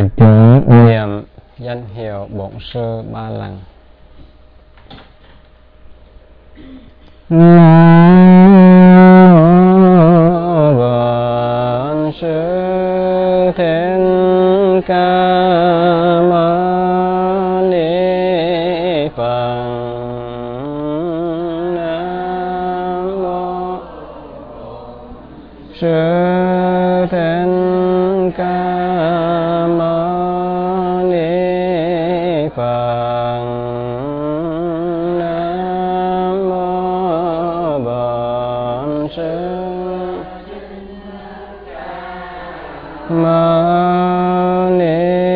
đại chúng niệm danh hiệu Bổn Sư 3 lần. Bổn Sư Thích Ca Mâu Ni Phật. Nam mô Sư Thích Ca Mâu Ni Phật. Nam mô Bổn Sư Mâu Ni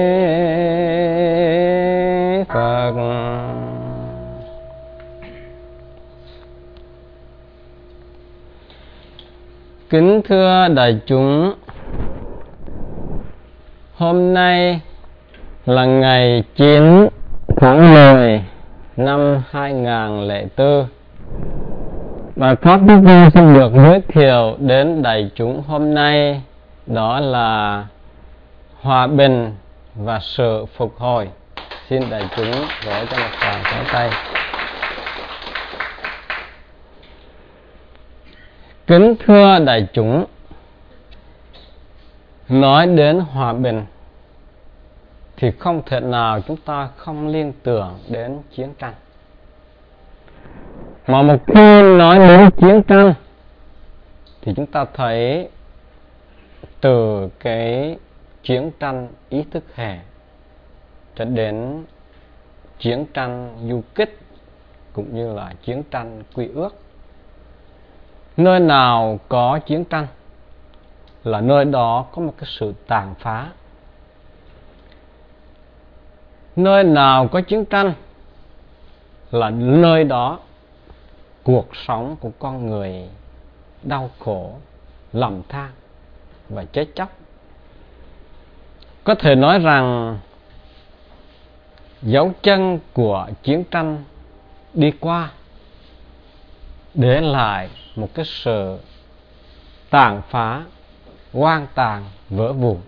Phật. Kính thưa đại chúng, hôm nay là ngày 9 tháng 10 năm 2004 và pháp chúng tôi xin được giới thiệu đến đại chúng hôm nay đó là hòa bình và sự phục hồi. Xin đại chúng vỗ cho một tràng pháo tay. Kính thưa đại chúng, nói đến hòa bình thì không thể nào chúng ta không liên tưởng đến chiến tranh. Mà một khi nói đến chiến tranh thì chúng ta thấy từ cái chiến tranh ý thức hệ cho đến chiến tranh du kích cũng như là chiến tranh quy ước. Nơi nào có chiến tranh là nơi đó có một cái sự tàn phá. Nơi nào có chiến tranh là nơi đó cuộc sống của con người đau khổ, lầm than và chết chóc. Có thể nói rằng dấu chân của chiến tranh đi qua để lại một cái sự tàn phá, hoang tàn, vỡ vụn.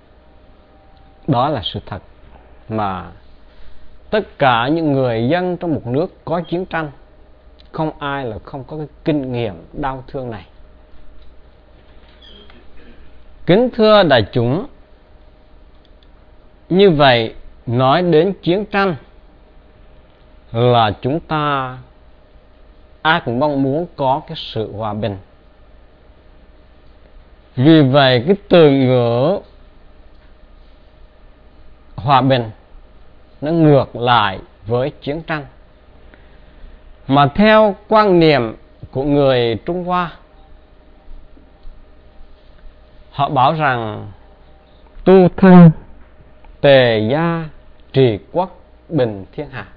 Đó là sự thật mà tất cả những người dân trong một nước có chiến tranh, không ai là không có cái kinh nghiệm đau thương này. Kính thưa đại chúng, như vậy nói đến chiến tranh là chúng ta ai cũng mong muốn có cái sự hòa bình. Vì vậy cái từ ngữ hòa bình nó ngược lại với chiến tranh. Mà theo quan niệm của người Trung Hoa, họ bảo rằng tu thân, tề gia, trị quốc, bình thiên hạ.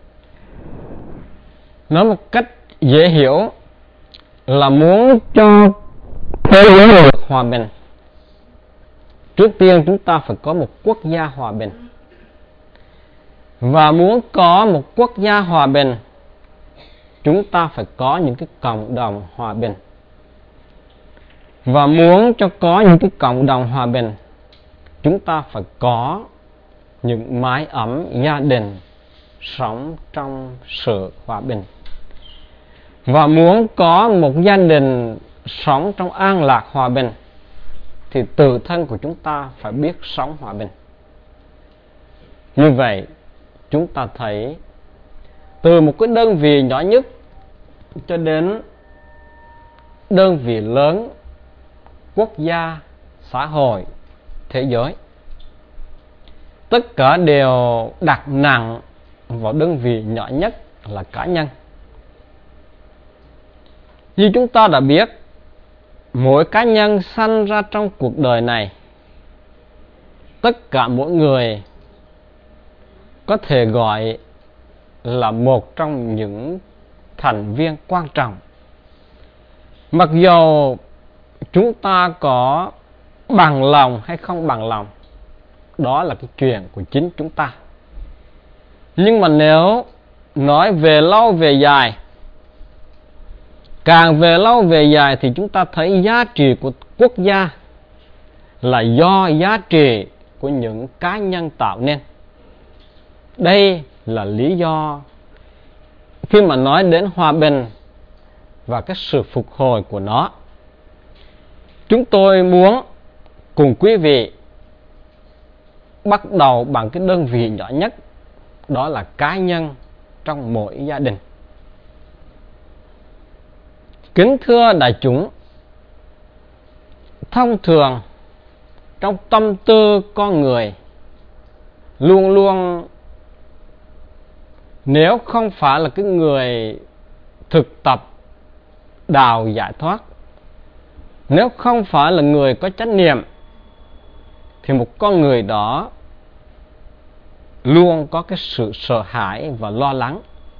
Nói một cách dễ hiểu là muốn cho thế giới được hòa bình, trước tiên chúng ta phải có một quốc gia hòa bình. Và muốn có một quốc gia hòa bình, chúng ta phải có những cái cộng đồng hòa bình. Và muốn cho có những cái cộng đồng hòa bình, chúng ta phải có những mái ấm gia đình sống trong sự hòa bình. Và muốn có một gia đình sống trong an lạc hòa bình thì tự thân của chúng ta phải biết sống hòa bình. Như vậy chúng ta thấy từ một cái đơn vị nhỏ nhất cho đến đơn vị lớn, quốc gia, xã hội, thế giới, tất cả đều đặt nặng vào đơn vị nhỏ nhất là cá nhân. Như chúng ta đã biết, mỗi cá nhân sanh ra trong cuộc đời này, tất cả mỗi người có thể gọi là một trong những thành viên quan trọng. Mặc dù chúng ta có bằng lòng hay không bằng lòng, đó là cái chuyện của chính chúng ta. Nhưng mà nếu nói về lâu về dài, càng về lâu về dài thì chúng ta thấy giá trị của quốc gia là do giá trị của những cá nhân tạo nên. Đây là lý do khi mà nói đến hòa bình và cái sự phục hồi của nó, chúng tôi muốn cùng quý vị bắt đầu bằng cái đơn vị nhỏ nhất, đó là cá nhân trong mỗi gia đình. Kính thưa đại chúng, thông thường trong tâm tư con người luôn luôn, nếu không phải là cái người thực tập đào giải thoát, nếu không phải là người có chánh niệm, thì một con người đó luôn có cái sự sợ hãi và lo lắng.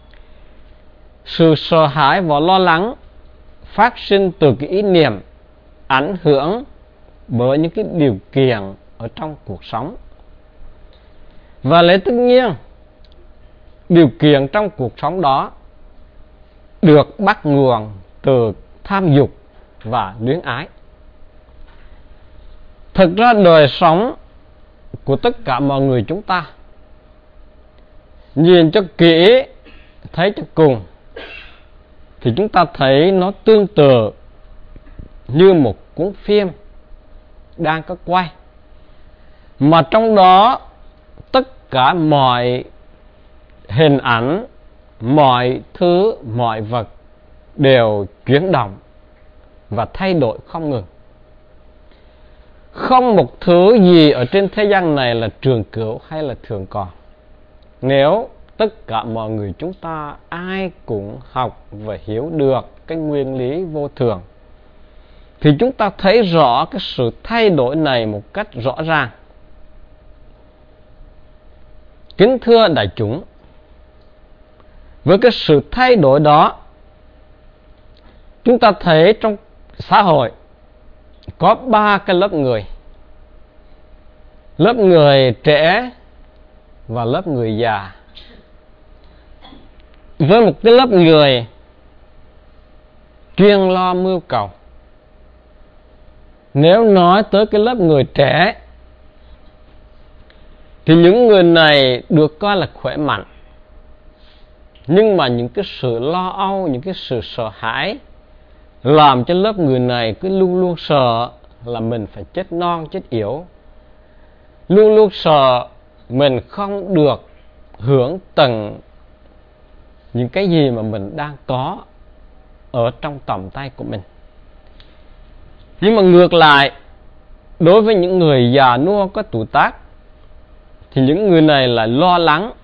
Sự sợ hãi và lo lắng phát sinh từ cái ý niệm ảnh hưởng bởi những cái điều kiện ở trong cuộc sống. Và lẽ tất nhiên, điều kiện trong cuộc sống đó được bắt nguồn từ tham dục và luyến ái. Thực ra đời sống của tất cả mọi người chúng ta, nhìn cho kỹ, thấy cho cùng, thì chúng ta thấy nó tương tự như một cuốn phim đang có quay, mà trong đó tất cả mọi hình ảnh, mọi thứ, mọi vật đều chuyển động và thay đổi không ngừng. Không một thứ gì ở trên thế gian này là trường cửu hay là thường còn. Nếu tất cả mọi người chúng ta ai cũng học và hiểu được cái nguyên lý vô thường, thì chúng ta thấy rõ cái sự thay đổi này một cách rõ ràng. Kính thưa đại chúng, với cái sự thay đổi đó, chúng ta thấy trong xã hội có 3 cái lớp người: lớp người trẻ và lớp người già. Với một cái lớp người chuyên lo mưu cầu, nếu nói tới cái lớp người trẻ thì những người này được coi là khỏe mạnh, nhưng mà những cái sự lo âu, những cái sự sợ hãi làm cho lớp người này cứ luôn luôn sợ là mình phải chết non chết yểu, luôn luôn sợ mình không được hưởng tận những cái gì mà mình đang có ở trong tầm tay của mình. Nhưng mà ngược lại, đối với những người già nua có tuổi tác, thì những người này lại lo lắng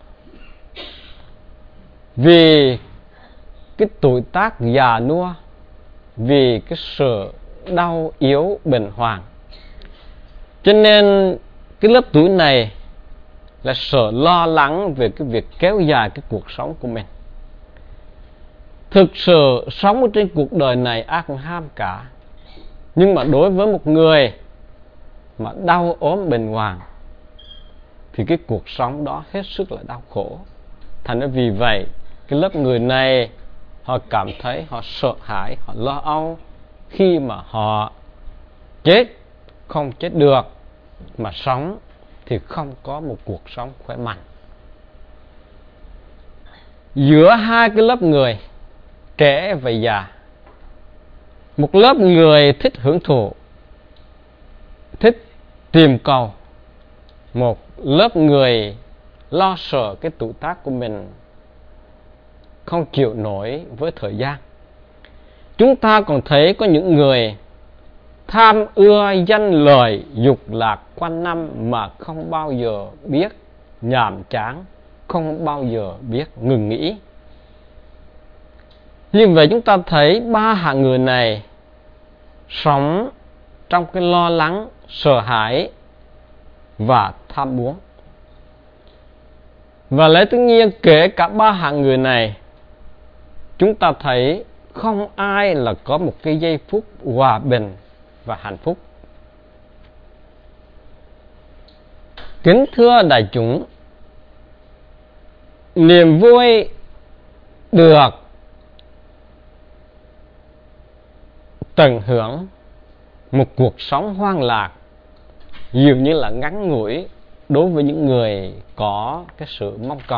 vì cái tuổi tác già nua, vì cái sự đau yếu bệnh hoạn. Cho nên cái lớp tuổi này là sợ lo lắng về cái việc kéo dài cái cuộc sống của mình. Thực sự sống ở trên cuộc đời này ai cũng ham cả, nhưng mà đối với một người mà đau ốm bệnh hoạn thì cái cuộc sống đó hết sức là đau khổ. Thành ra vì vậy, cái lớp người này họ cảm thấy họ sợ hãi, họ lo âu khi mà họ chết không chết được, mà sống thì không có một cuộc sống khỏe mạnh. Giữa hai cái lớp người trẻ và già, một lớp người thích hưởng thụ, thích tìm cầu, một lớp người lo sợ cái tuổi tác của mình không chịu nổi với thời gian. Chúng ta còn thấy có những người tham ưa danh lợi dục lạc quanh năm mà không bao giờ biết nhàm chán, không bao giờ biết ngừng nghỉ. Như vậy chúng ta thấy 3 hạng người này sống trong cái lo lắng, sợ hãi và tham muốn. Và lẽ tất nhiên kể cả 3 hạng người này, chúng ta thấy không ai là có một cái giây phút hòa bình và hạnh phúc. Kính thưa đại chúng, niềm vui được tận hưởng một cuộc sống hoang lạc dường như là ngắn ngủi đối với những người có cái sự mong cầu.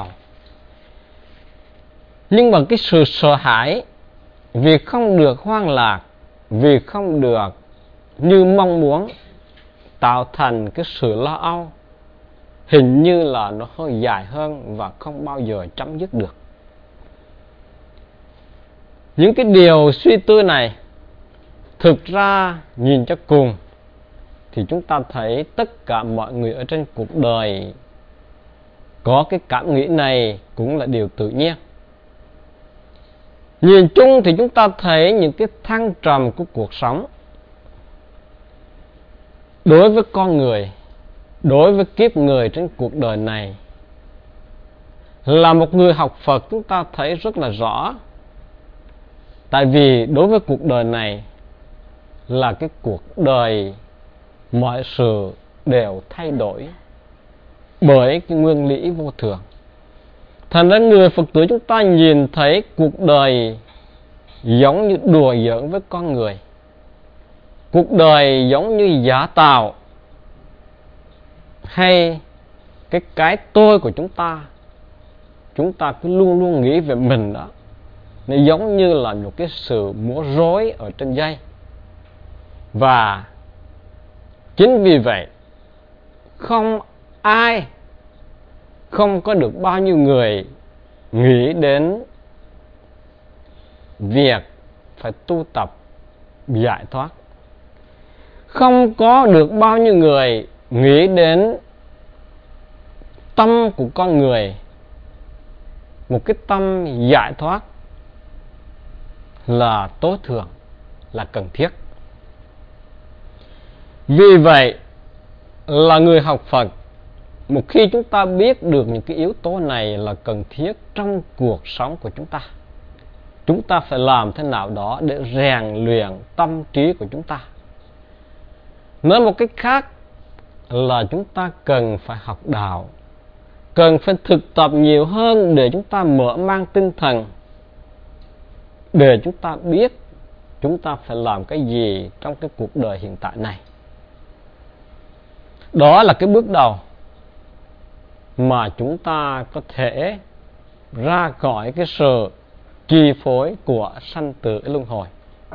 Nhưng mà cái sự sợ hãi vì không được hoan lạc, vì không được như mong muốn, tạo thành cái sự lo âu, hình như là nó hơi dài hơn và không bao giờ chấm dứt được. Những cái điều suy tư này thực ra nhìn cho cùng thì chúng ta thấy tất cả mọi người ở trên cuộc đời có cái cảm nghĩ này cũng là điều tự nhiên. Nhìn chung thì chúng ta thấy những cái thăng trầm của cuộc sống đối với con người, đối với kiếp người trên cuộc đời này. Là một người học Phật, chúng ta thấy rất là rõ. Tại vì đối với cuộc đời này là cái cuộc đời mọi sự đều thay đổi bởi cái nguyên lý vô thường. Thành ra người Phật tử chúng ta nhìn thấy cuộc đời giống như đùa giỡn với con người. Cuộc đời giống như giả tạo, hay cái tôi của chúng ta cứ luôn luôn nghĩ về mình đó. Nó giống như là một cái sự múa rối ở trên dây. Và chính vì vậy không có được bao nhiêu người nghĩ đến việc phải tu tập giải thoát. Không có được bao nhiêu người nghĩ đến tâm của con người, một cái tâm giải thoát là tối thượng, là cần thiết. Vì vậy là người học Phật, một khi chúng ta biết được những cái yếu tố này là cần thiết trong cuộc sống của chúng ta phải làm thế nào đó để rèn luyện tâm trí của chúng ta. Nói một cách khác là chúng ta cần phải học đạo, cần phải thực tập nhiều hơn để chúng ta mở mang tinh thần, để chúng ta biết chúng ta phải làm cái gì trong cái cuộc đời hiện tại này. Đó là cái bước đầu mà chúng ta có thể ra khỏi cái sự chi phối của sanh tử luân hồi.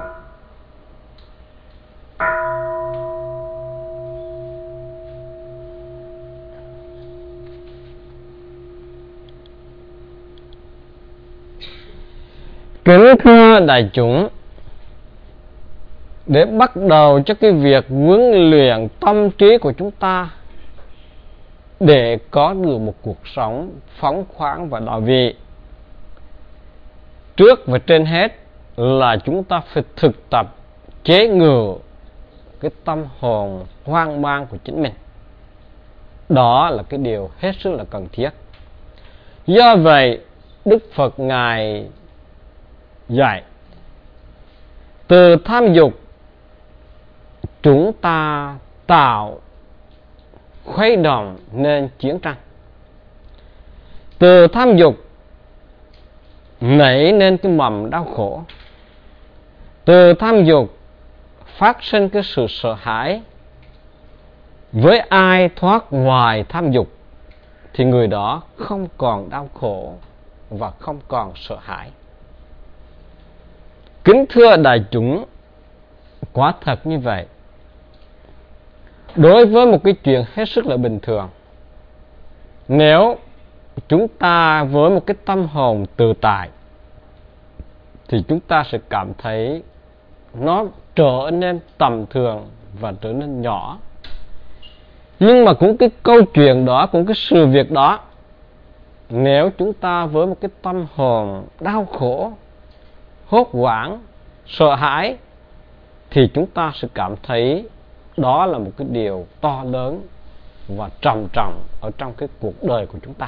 Kính thưa đại chúng, để bắt đầu cho cái việc huấn luyện tâm trí của chúng ta để có được một cuộc sống phóng khoáng và đạo vị, trước và trên hết là chúng ta phải thực tập chế ngự cái tâm hồn hoang mang của chính mình. Đó là cái điều hết sức là cần thiết. Do vậy Đức Phật Ngài dạy từ tham dục chúng ta tạo khuấy động nên chiến tranh, từ tham dục nảy nên cái mầm đau khổ, từ tham dục phát sinh cái sự sợ hãi. Với ai thoát ngoài tham dục thì người đó không còn đau khổ và không còn sợ hãi. Kính thưa đại chúng, quả thật như vậy. Đối với một cái chuyện hết sức là bình thường, nếu chúng ta với một cái tâm hồn tự tại thì chúng ta sẽ cảm thấy nó trở nên tầm thường và trở nên nhỏ. Nhưng mà cũng cái câu chuyện đó, cũng cái sự việc đó, nếu chúng ta với một cái tâm hồn đau khổ, hốt hoảng, sợ hãi thì chúng ta sẽ cảm thấy đó là một cái điều to lớn và trầm trọng ở trong cái cuộc đời của chúng ta.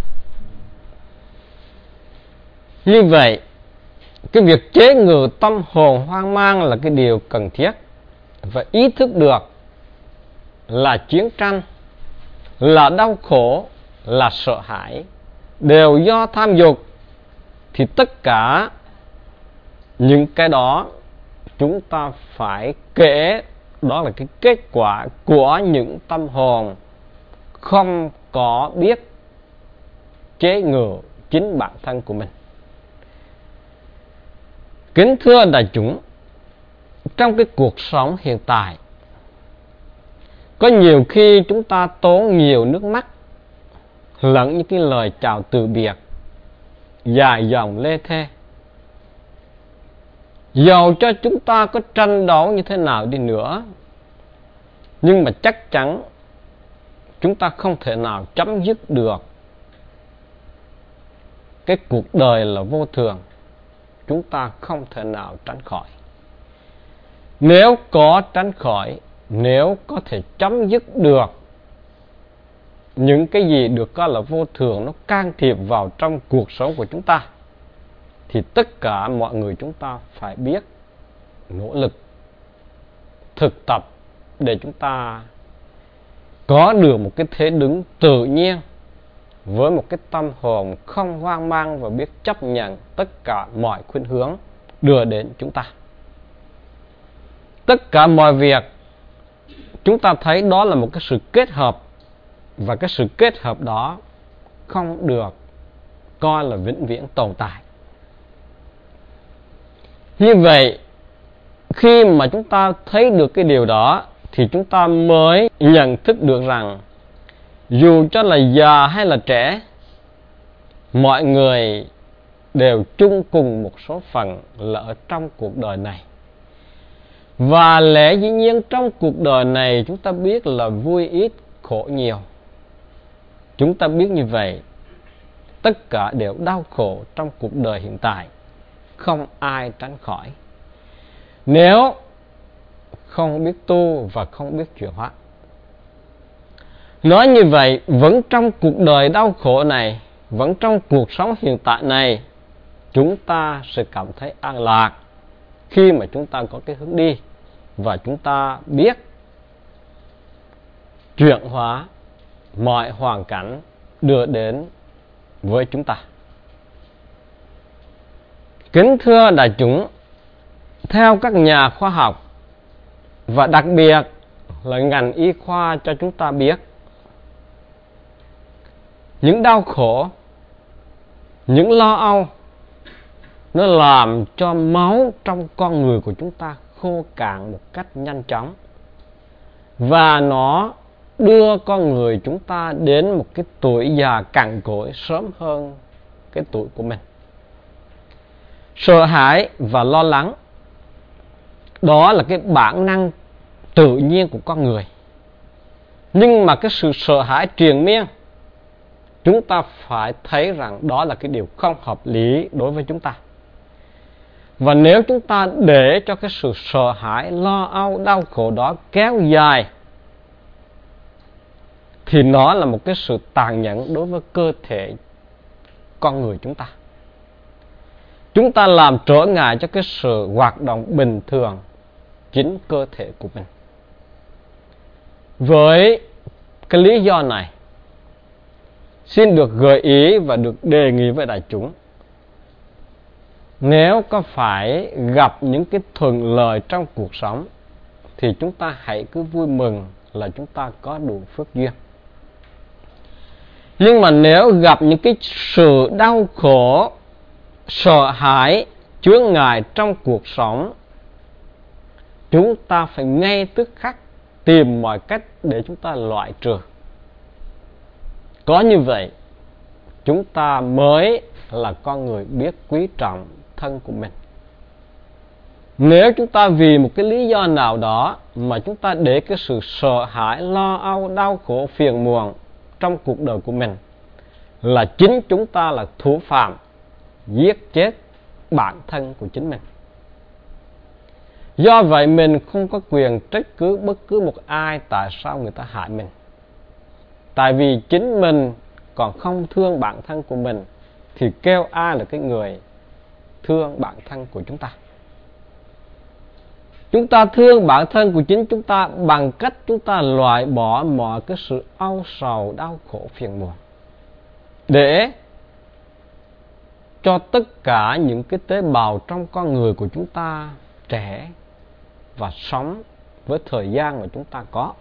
Như vậy, cái việc chế ngự tâm hồn hoang mang là cái điều cần thiết. Và ý thức được là chiến tranh, là đau khổ, là sợ hãi đều do tham dục, thì tất cả những cái đó chúng ta phải kể đó là cái kết quả của những tâm hồn không có biết chế ngự chính bản thân của mình. Kính thưa đại chúng, trong cái cuộc sống hiện tại, có nhiều khi chúng ta tốn nhiều nước mắt lẫn những cái lời chào từ biệt dài dòng lê thê. Dầu cho chúng ta có tranh đấu như thế nào đi nữa, nhưng mà chắc chắn chúng ta không thể nào chấm dứt được cái cuộc đời là vô thường. Chúng ta không thể nào tránh khỏi. Nếu có tránh khỏi, nếu có thể chấm dứt được những cái gì được coi là vô thường, nó can thiệp vào trong cuộc sống của chúng ta, thì tất cả mọi người chúng ta phải biết nỗ lực thực tập để chúng ta có được một cái thế đứng tự nhiên, với một cái tâm hồn không hoang mang và biết chấp nhận tất cả mọi khuynh hướng đưa đến chúng ta. Tất cả mọi việc chúng ta thấy đó là một cái sự kết hợp, và cái sự kết hợp đó không được coi là vĩnh viễn tồn tại. Như vậy, khi mà chúng ta thấy được cái điều đó, thì chúng ta mới nhận thức được rằng dù cho là già hay là trẻ, mọi người đều chung cùng một số phận là ở trong cuộc đời này. Và lẽ dĩ nhiên trong cuộc đời này chúng ta biết là vui ít khổ nhiều. Chúng ta biết như vậy, tất cả đều đau khổ trong cuộc đời hiện tại, không ai tránh khỏi, nếu không biết tu và không biết chuyển hóa. Nói như vậy, vẫn trong cuộc đời đau khổ này, vẫn trong cuộc sống hiện tại này, chúng ta sẽ cảm thấy an lạc khi mà chúng ta có cái hướng đi và chúng ta biết chuyển hóa mọi hoàn cảnh đưa đến với chúng ta. Kính thưa đại chúng, theo các nhà khoa học và đặc biệt là ngành y khoa cho chúng ta biết, những đau khổ, những lo âu, nó làm cho máu trong con người của chúng ta khô cạn một cách nhanh chóng, và nó đưa con người chúng ta đến một cái tuổi già cằn cỗi sớm hơn cái tuổi của mình. Sợ hãi và lo lắng, đó là cái bản năng tự nhiên của con người. Nhưng mà cái sự sợ hãi triền miên, chúng ta phải thấy rằng đó là cái điều không hợp lý đối với chúng ta. Và nếu chúng ta để cho cái sự sợ hãi, lo âu, đau khổ đó kéo dài, thì nó là một cái sự tàn nhẫn đối với cơ thể con người chúng ta. Chúng ta làm trở ngại cho cái sự hoạt động bình thường chính cơ thể của mình. Với cái lý do này, xin được gợi ý và được đề nghị với đại chúng, nếu có phải gặp những cái thuận lợi trong cuộc sống, thì chúng ta hãy cứ vui mừng là chúng ta có đủ phước duyên. Nhưng mà nếu gặp những cái sự đau khổ, sợ hãi, chướng ngại trong cuộc sống, chúng ta phải ngay tức khắc tìm mọi cách để chúng ta loại trừ. Có như vậy, chúng ta mới là con người biết quý trọng thân của mình. Nếu chúng ta vì một cái lý do nào đó mà chúng ta để cái sự sợ hãi, lo âu, đau khổ, phiền muộn trong cuộc đời của mình, là chính chúng ta là thủ phạm giết chết bản thân của chính mình. Do vậy mình không có quyền trách cứ bất cứ một ai tại sao người ta hại mình. Tại vì chính mình còn không thương bản thân của mình, thì kêu ai là cái người thương bản thân của chúng ta. Chúng ta thương bản thân của chính chúng ta bằng cách chúng ta loại bỏ mọi cái sự âu sầu, đau khổ, phiền muộn, để cho tất cả những cái tế bào trong con người của chúng ta trẻ và sống với thời gian mà chúng ta có.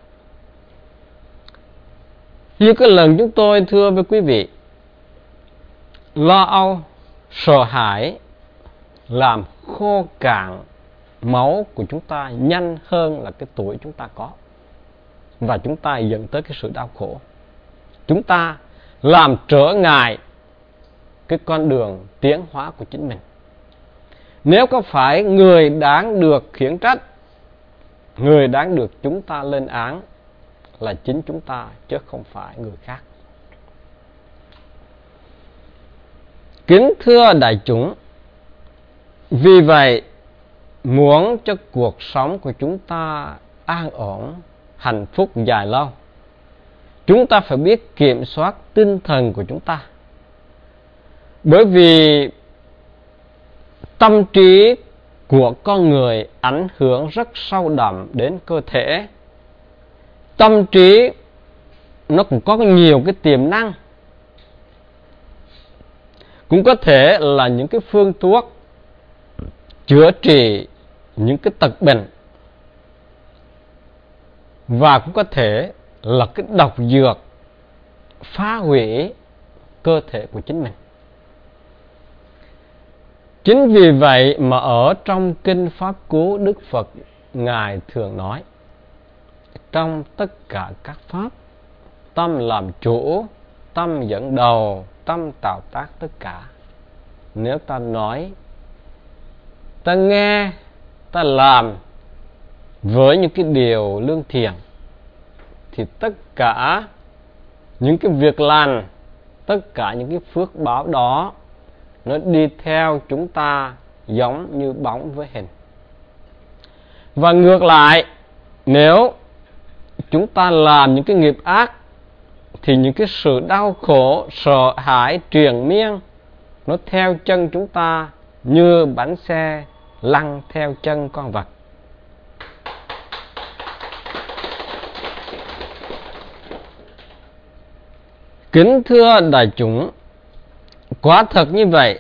Như cái lần chúng tôi thưa với quý vị, lo âu, sợ hãi làm khô cạn máu của chúng ta nhanh hơn là cái tuổi chúng ta có, và chúng ta dẫn tới cái sự đau khổ. Chúng ta làm trở ngại cái con đường tiến hóa của chính mình. Nếu có phải người đáng được khiển trách, người đáng được chúng ta lên án là chính chúng ta, chứ không phải người khác. Kính thưa đại chúng, vì vậy muốn cho cuộc sống của chúng ta an ổn, hạnh phúc dài lâu, chúng ta phải biết kiểm soát tinh thần của chúng ta. Bởi vì tâm trí của con người ảnh hưởng rất sâu đậm đến cơ thể. Tâm trí nó cũng có nhiều cái tiềm năng, cũng có thể là những cái phương thuốc chữa trị những cái tật bệnh, và cũng có thể là cái độc dược phá hủy cơ thể của chính mình. Chính vì vậy mà ở trong Kinh Pháp Cú, Đức Phật Ngài thường nói, trong tất cả các pháp, tâm làm chủ, tâm dẫn đầu, tâm tạo tác tất cả. Nếu ta nói, ta nghe, ta làm với những cái điều lương thiện, thì tất cả những cái việc lành, tất cả những cái phước báo đó nó đi theo chúng ta giống như bóng với hình. Và ngược lại, nếu chúng ta làm những cái nghiệp ác, thì những cái sự đau khổ, sợ hãi triền miên nó theo chân chúng ta như bánh xe lăn theo chân con vật. Kính thưa đại chúng, quả thật như vậy,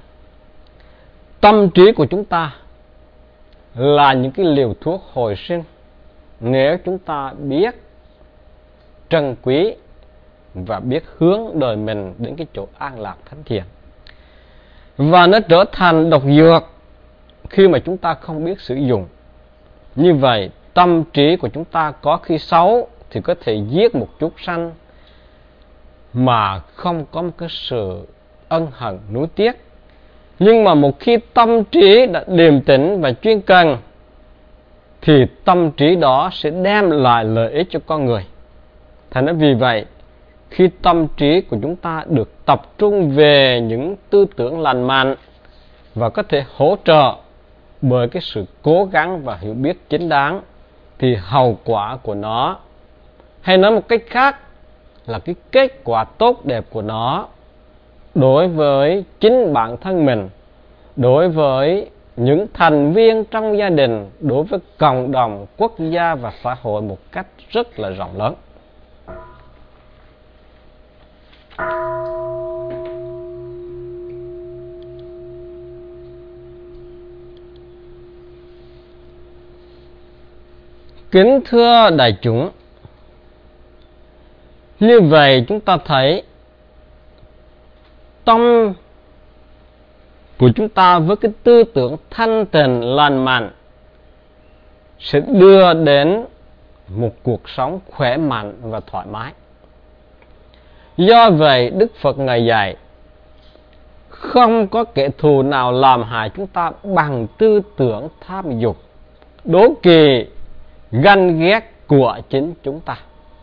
tâm trí của chúng ta là những cái liều thuốc hồi sinh nếu chúng ta biết trân quý và biết hướng đời mình đến cái chỗ an lạc thánh thiện. Và nó trở thành độc dược khi mà chúng ta không biết sử dụng. Như vậy, tâm trí của chúng ta có khi xấu thì có thể giết một chút sanh mà không có một cái sự ân hận nuối tiếc. Nhưng mà một khi tâm trí đã điềm tĩnh và chuyên cần, thì tâm trí đó sẽ đem lại lợi ích cho con người. Thành ra vì vậy, khi tâm trí của chúng ta được tập trung về những tư tưởng lành mạnh và có thể hỗ trợ bởi cái sự cố gắng và hiểu biết chính đáng, thì hậu quả của nó, hay nói một cách khác là cái kết quả tốt đẹp của nó đối với chính bản thân mình, đối với những thành viên trong gia đình, đối với cộng đồng, quốc gia và xã hội một cách rất là rộng lớn. Kính thưa đại chúng, như vậy chúng ta thấy tâm của chúng ta với cái tư tưởng thanh tịnh lành mạnh sẽ đưa đến một cuộc sống khỏe mạnh và thoải mái. Do vậy Đức Phật Ngài dạy, không có kẻ thù nào làm hại chúng ta bằng tư tưởng tham dục, đố kỵ, ganh ghét của chính chúng ta.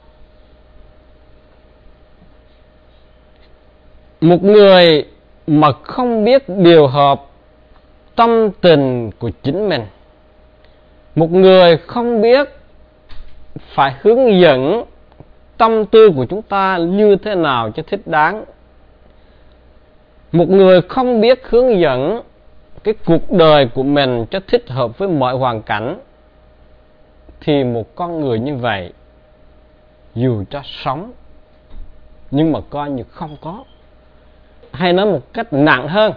Một người mà không biết điều hợp tâm tình của chính mình, một người không biết phải hướng dẫn tâm tư của chúng ta như thế nào cho thích đáng, một người không biết hướng dẫn cái cuộc đời của mình cho thích hợp với mọi hoàn cảnh, thì một con người như vậy dù cho sống nhưng mà coi như không có. Hay nói một cách nặng hơn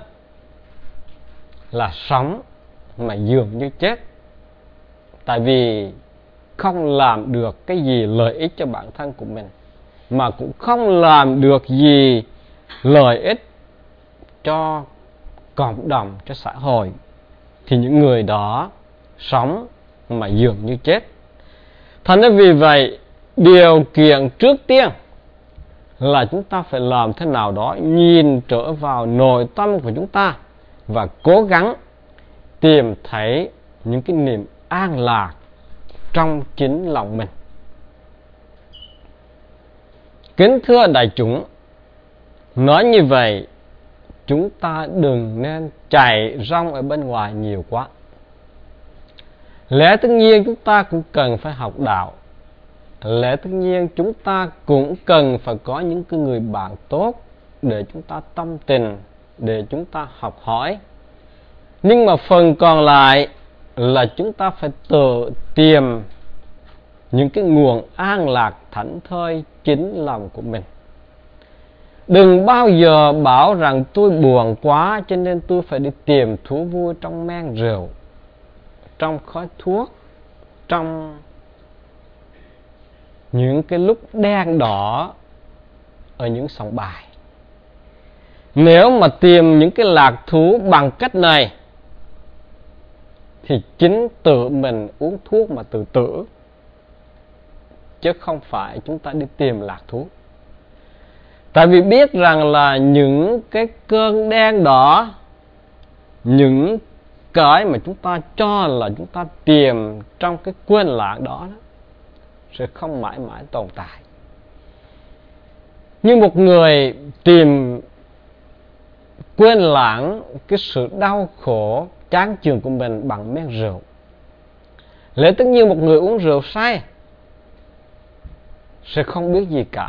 là sống mà dường như chết. Tại vì không làm được cái gì lợi ích cho bản thân của mình, mà cũng không làm được gì lợi ích cho cộng đồng, cho xã hội, thì những người đó sống mà dường như chết. Thành ra vì vậy, điều kiện trước tiên là chúng ta phải làm thế nào đó nhìn trở vào nội tâm của chúng ta và cố gắng tìm thấy những cái niềm an lạc trong chính lòng mình. Kính thưa đại chúng, nói như vậy, chúng ta đừng nên chạy rong ở bên ngoài nhiều quá. Lẽ tất nhiên chúng ta cũng cần phải học đạo. Lẽ tất nhiên chúng ta cũng cần phải có những cái người bạn tốt để chúng ta tâm tình, để chúng ta học hỏi. Nhưng mà phần còn lại là chúng ta phải tự tìm những cái nguồn an lạc thảnh thơi chính lòng của mình. Đừng bao giờ bảo rằng tôi buồn quá cho nên tôi phải đi tìm thú vui trong men rượu, trong khói thuốc, trong những cái lúc đen đỏ ở những sòng bài. Nếu mà tìm những cái lạc thú bằng cách này thì chính tự mình uống thuốc mà tự tử, chứ không phải chúng ta đi tìm lạc thú. Tại vì biết rằng là những cái cơn đen đỏ, những cái mà chúng ta cho là chúng ta tìm trong cái quên lãng đó, sẽ không mãi mãi tồn tại. Như một người tìm quên lãng cái sự đau khổ chán chường của mình bằng men rượu. Lẽ tất nhiên một người uống rượu say sẽ không biết gì cả.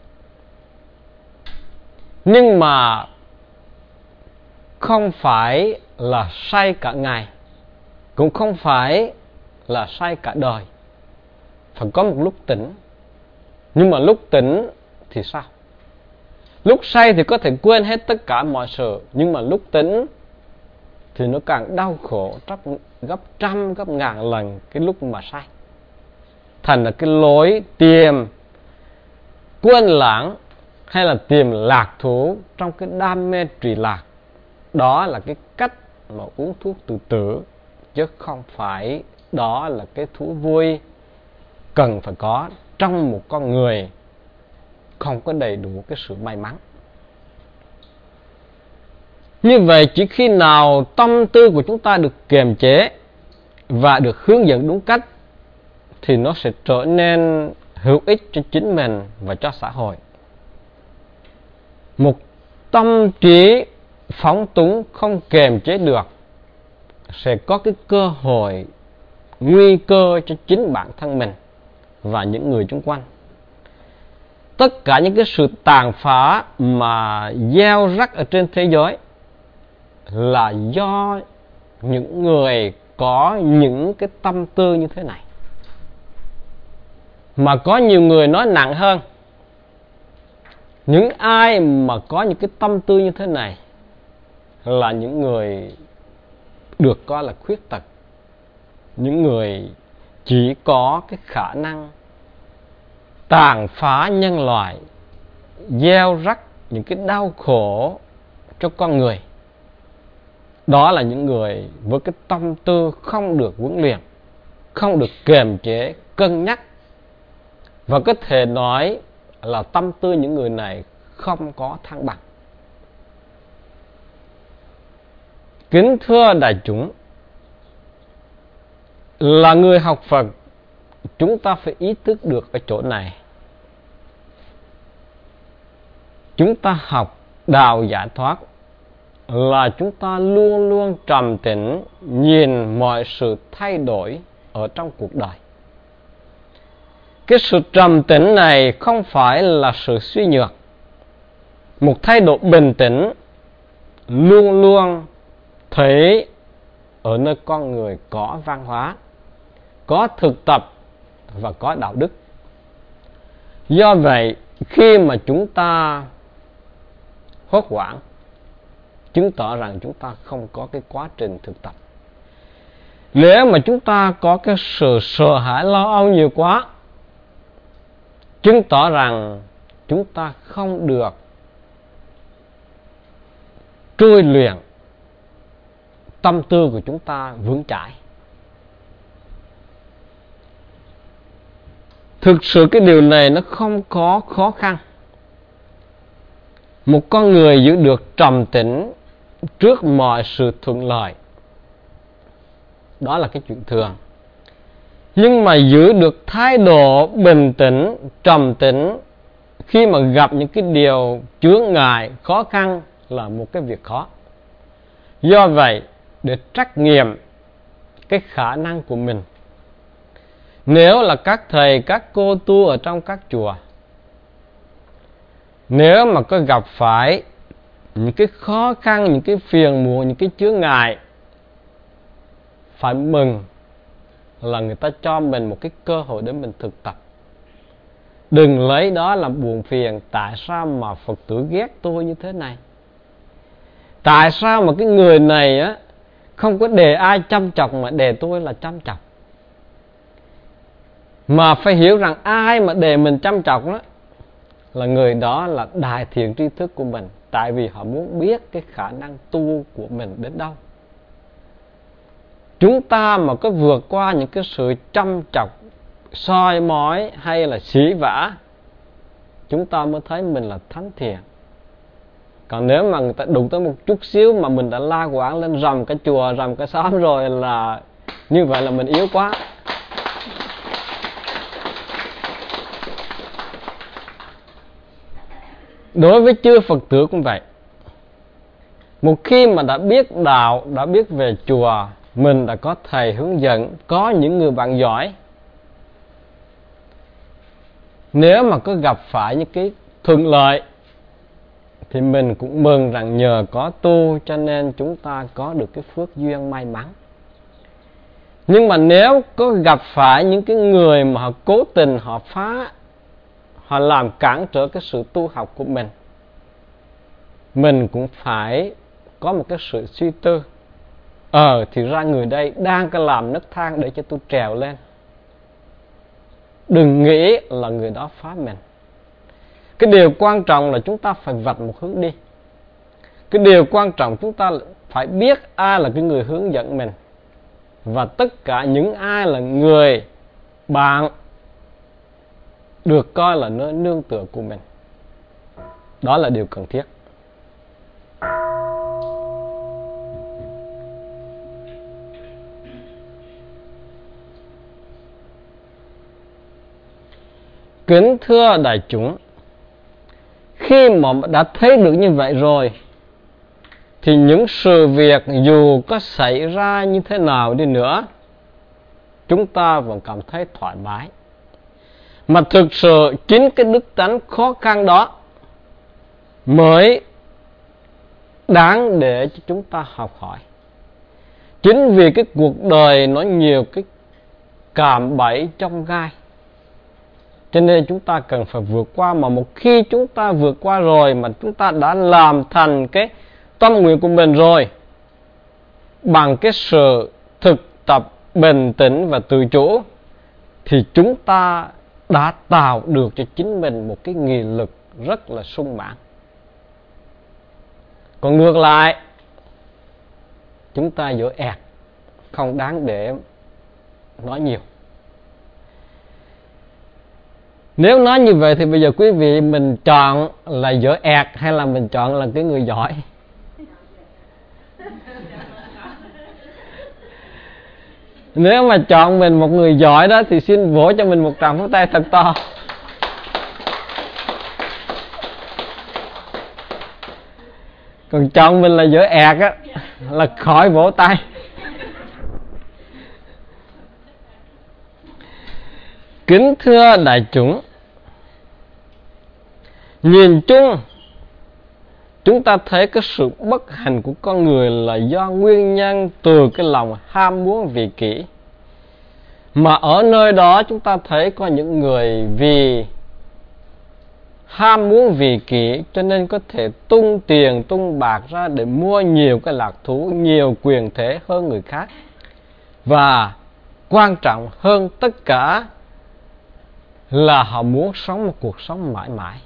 Nhưng mà không phải là say cả ngày, cũng không phải là say cả đời. Phải có một lúc tỉnh. Nhưng mà lúc tỉnh thì sao? Lúc say thì có thể quên hết tất cả mọi sự, nhưng mà lúc tỉnh thì nó càng đau khổ gấp trăm, gấp ngàn lần cái lúc mà say. Thành là cái lối tìm quên lãng hay là tìm lạc thú trong cái đam mê trụy lạc, đó là cái cách mà uống thuốc tự tử, chứ không phải đó là cái thú vui cần phải có trong một con người không có đầy đủ cái sự may mắn. Như vậy, chỉ khi nào tâm tư của chúng ta được kiềm chế và được hướng dẫn đúng cách thì nó sẽ trở nên hữu ích cho chính mình và cho xã hội. Một tâm trí phóng túng không kiềm chế được sẽ có cái cơ hội nguy cơ cho chính bản thân mình và những người xung quanh. Tất cả những cái sự tàn phá mà gieo rắc ở trên thế giới là do những người có những cái tâm tư như thế này. Mà có nhiều người nói nặng hơn, những ai mà có những cái tâm tư như thế này là những người được coi là khuyết tật, những người chỉ có cái khả năng tàn phá nhân loại, gieo rắc những cái đau khổ cho con người. Đó là những người với cái tâm tư không được huấn luyện, không được kiềm chế, cân nhắc. Và có thể nói là tâm tư những người này không có thăng bằng. Kính thưa đại chúng, là người học Phật, chúng ta phải ý thức được ở chỗ này. Chúng ta học đạo giải thoát là chúng ta luôn luôn trầm tĩnh nhìn mọi sự thay đổi ở trong cuộc đời. Cái sự trầm tĩnh này không phải là sự suy nhược. Một thái độ bình tĩnh luôn luôn thấy ở nơi con người có văn hóa, có thực tập và có đạo đức. Do vậy, khi mà chúng ta hốt hoảng, chứng tỏ rằng chúng ta không có cái quá trình thực tập. Nếu mà chúng ta có cái sự sợ hãi lo âu nhiều quá, chứng tỏ rằng chúng ta không được trui luyện tâm tư của chúng ta vững chãi. Thực sự cái điều này nó không có khó khăn. Một con người giữ được trầm tĩnh trước mọi sự thuận lợi, đó là cái chuyện thường. Nhưng mà giữ được thái độ bình tĩnh, trầm tĩnh khi mà gặp những cái điều chướng ngại, khó khăn là một cái việc khó. Do vậy, để trắc nghiệm cái khả năng của mình, nếu là các thầy, các cô tu ở trong các chùa, nếu mà có gặp phải những cái khó khăn, những cái phiền muộn, những cái chướng ngại, phải mừng là người ta cho mình một cái cơ hội để mình thực tập. Đừng lấy đó làm buồn phiền. Tại sao mà Phật tử ghét tôi như thế này? Tại sao mà cái người này á không có để ai chăm chọc mà để tôi là chăm chọc? Mà phải hiểu rằng ai mà để mình chăm chọc đó là người đó là đại thiện tri thức của mình. Tại vì họ muốn biết cái khả năng tu của mình đến đâu. Chúng ta mà có vượt qua những cái sự chăm chọc, soi mói hay là xỉ vả, chúng ta mới thấy mình là thánh thiện. Còn nếu mà người ta đụng tới một chút xíu mà mình đã la quảng lên rầm cả chùa, rầm cả xóm rồi, là như vậy là mình yếu quá. Đối với chư Phật tử cũng vậy. Một khi mà đã biết đạo, đã biết về chùa, mình đã có thầy hướng dẫn, có những người bạn giỏi, nếu mà có gặp phải những cái thuận lợi thì mình cũng mừng rằng nhờ có tu cho nên chúng ta có được cái phước duyên may mắn. Nhưng mà nếu có gặp phải những cái người mà họ cố tình họ phá, họ làm cản trở cái sự tu học của mình cũng phải có một cái sự suy tư. Thì ra người đây đang có làm nấc thang để cho tôi trèo lên. Đừng nghĩ là người đó phá mình. Cái điều quan trọng là chúng ta phải vạch một hướng đi. Cái điều quan trọng chúng ta phải biết ai là cái người hướng dẫn mình, và tất cả những ai là người bạn được coi là nơi nương tựa của mình. Đó là điều cần thiết. Kính thưa đại chúng, khi mà đã thấy được như vậy rồi thì những sự việc dù có xảy ra như thế nào đi nữa, chúng ta vẫn cảm thấy thoải mái. Mà thực sự chính cái đức tánh khó khăn đó mới đáng để cho chúng ta học hỏi. Chính vì cái cuộc đời nó nhiều cái cạm bẫy trong gai, cho nên chúng ta cần phải vượt qua. Mà một khi chúng ta vượt qua rồi, mà chúng ta đã làm thành cái tâm nguyện của mình rồi, bằng cái sự thực tập bình tĩnh và tự chủ, thì chúng ta đã tạo được cho chính mình một cái nghị lực rất là sung mãn. Còn ngược lại, chúng ta dở ẹt, không đáng để nói nhiều. Nếu nói như vậy thì bây giờ quý vị mình chọn là dở ẹt hay là mình chọn là cái người giỏi? Nếu mà chọn mình một người giỏi đó thì xin vỗ cho mình một tràng pháo tay thật to. Còn chọn mình là dở ẹt á là khỏi vỗ tay. Kính thưa đại chúng, nhìn chung chúng ta thấy cái sự bất hạnh của con người là do nguyên nhân từ cái lòng ham muốn vị kỷ. Mà ở nơi đó chúng ta thấy có những người vì ham muốn vị kỷ cho nên có thể tung tiền, tung bạc ra để mua nhiều cái lạc thú, nhiều quyền thế hơn người khác. Và quan trọng hơn tất cả là họ muốn sống một cuộc sống mãi mãi.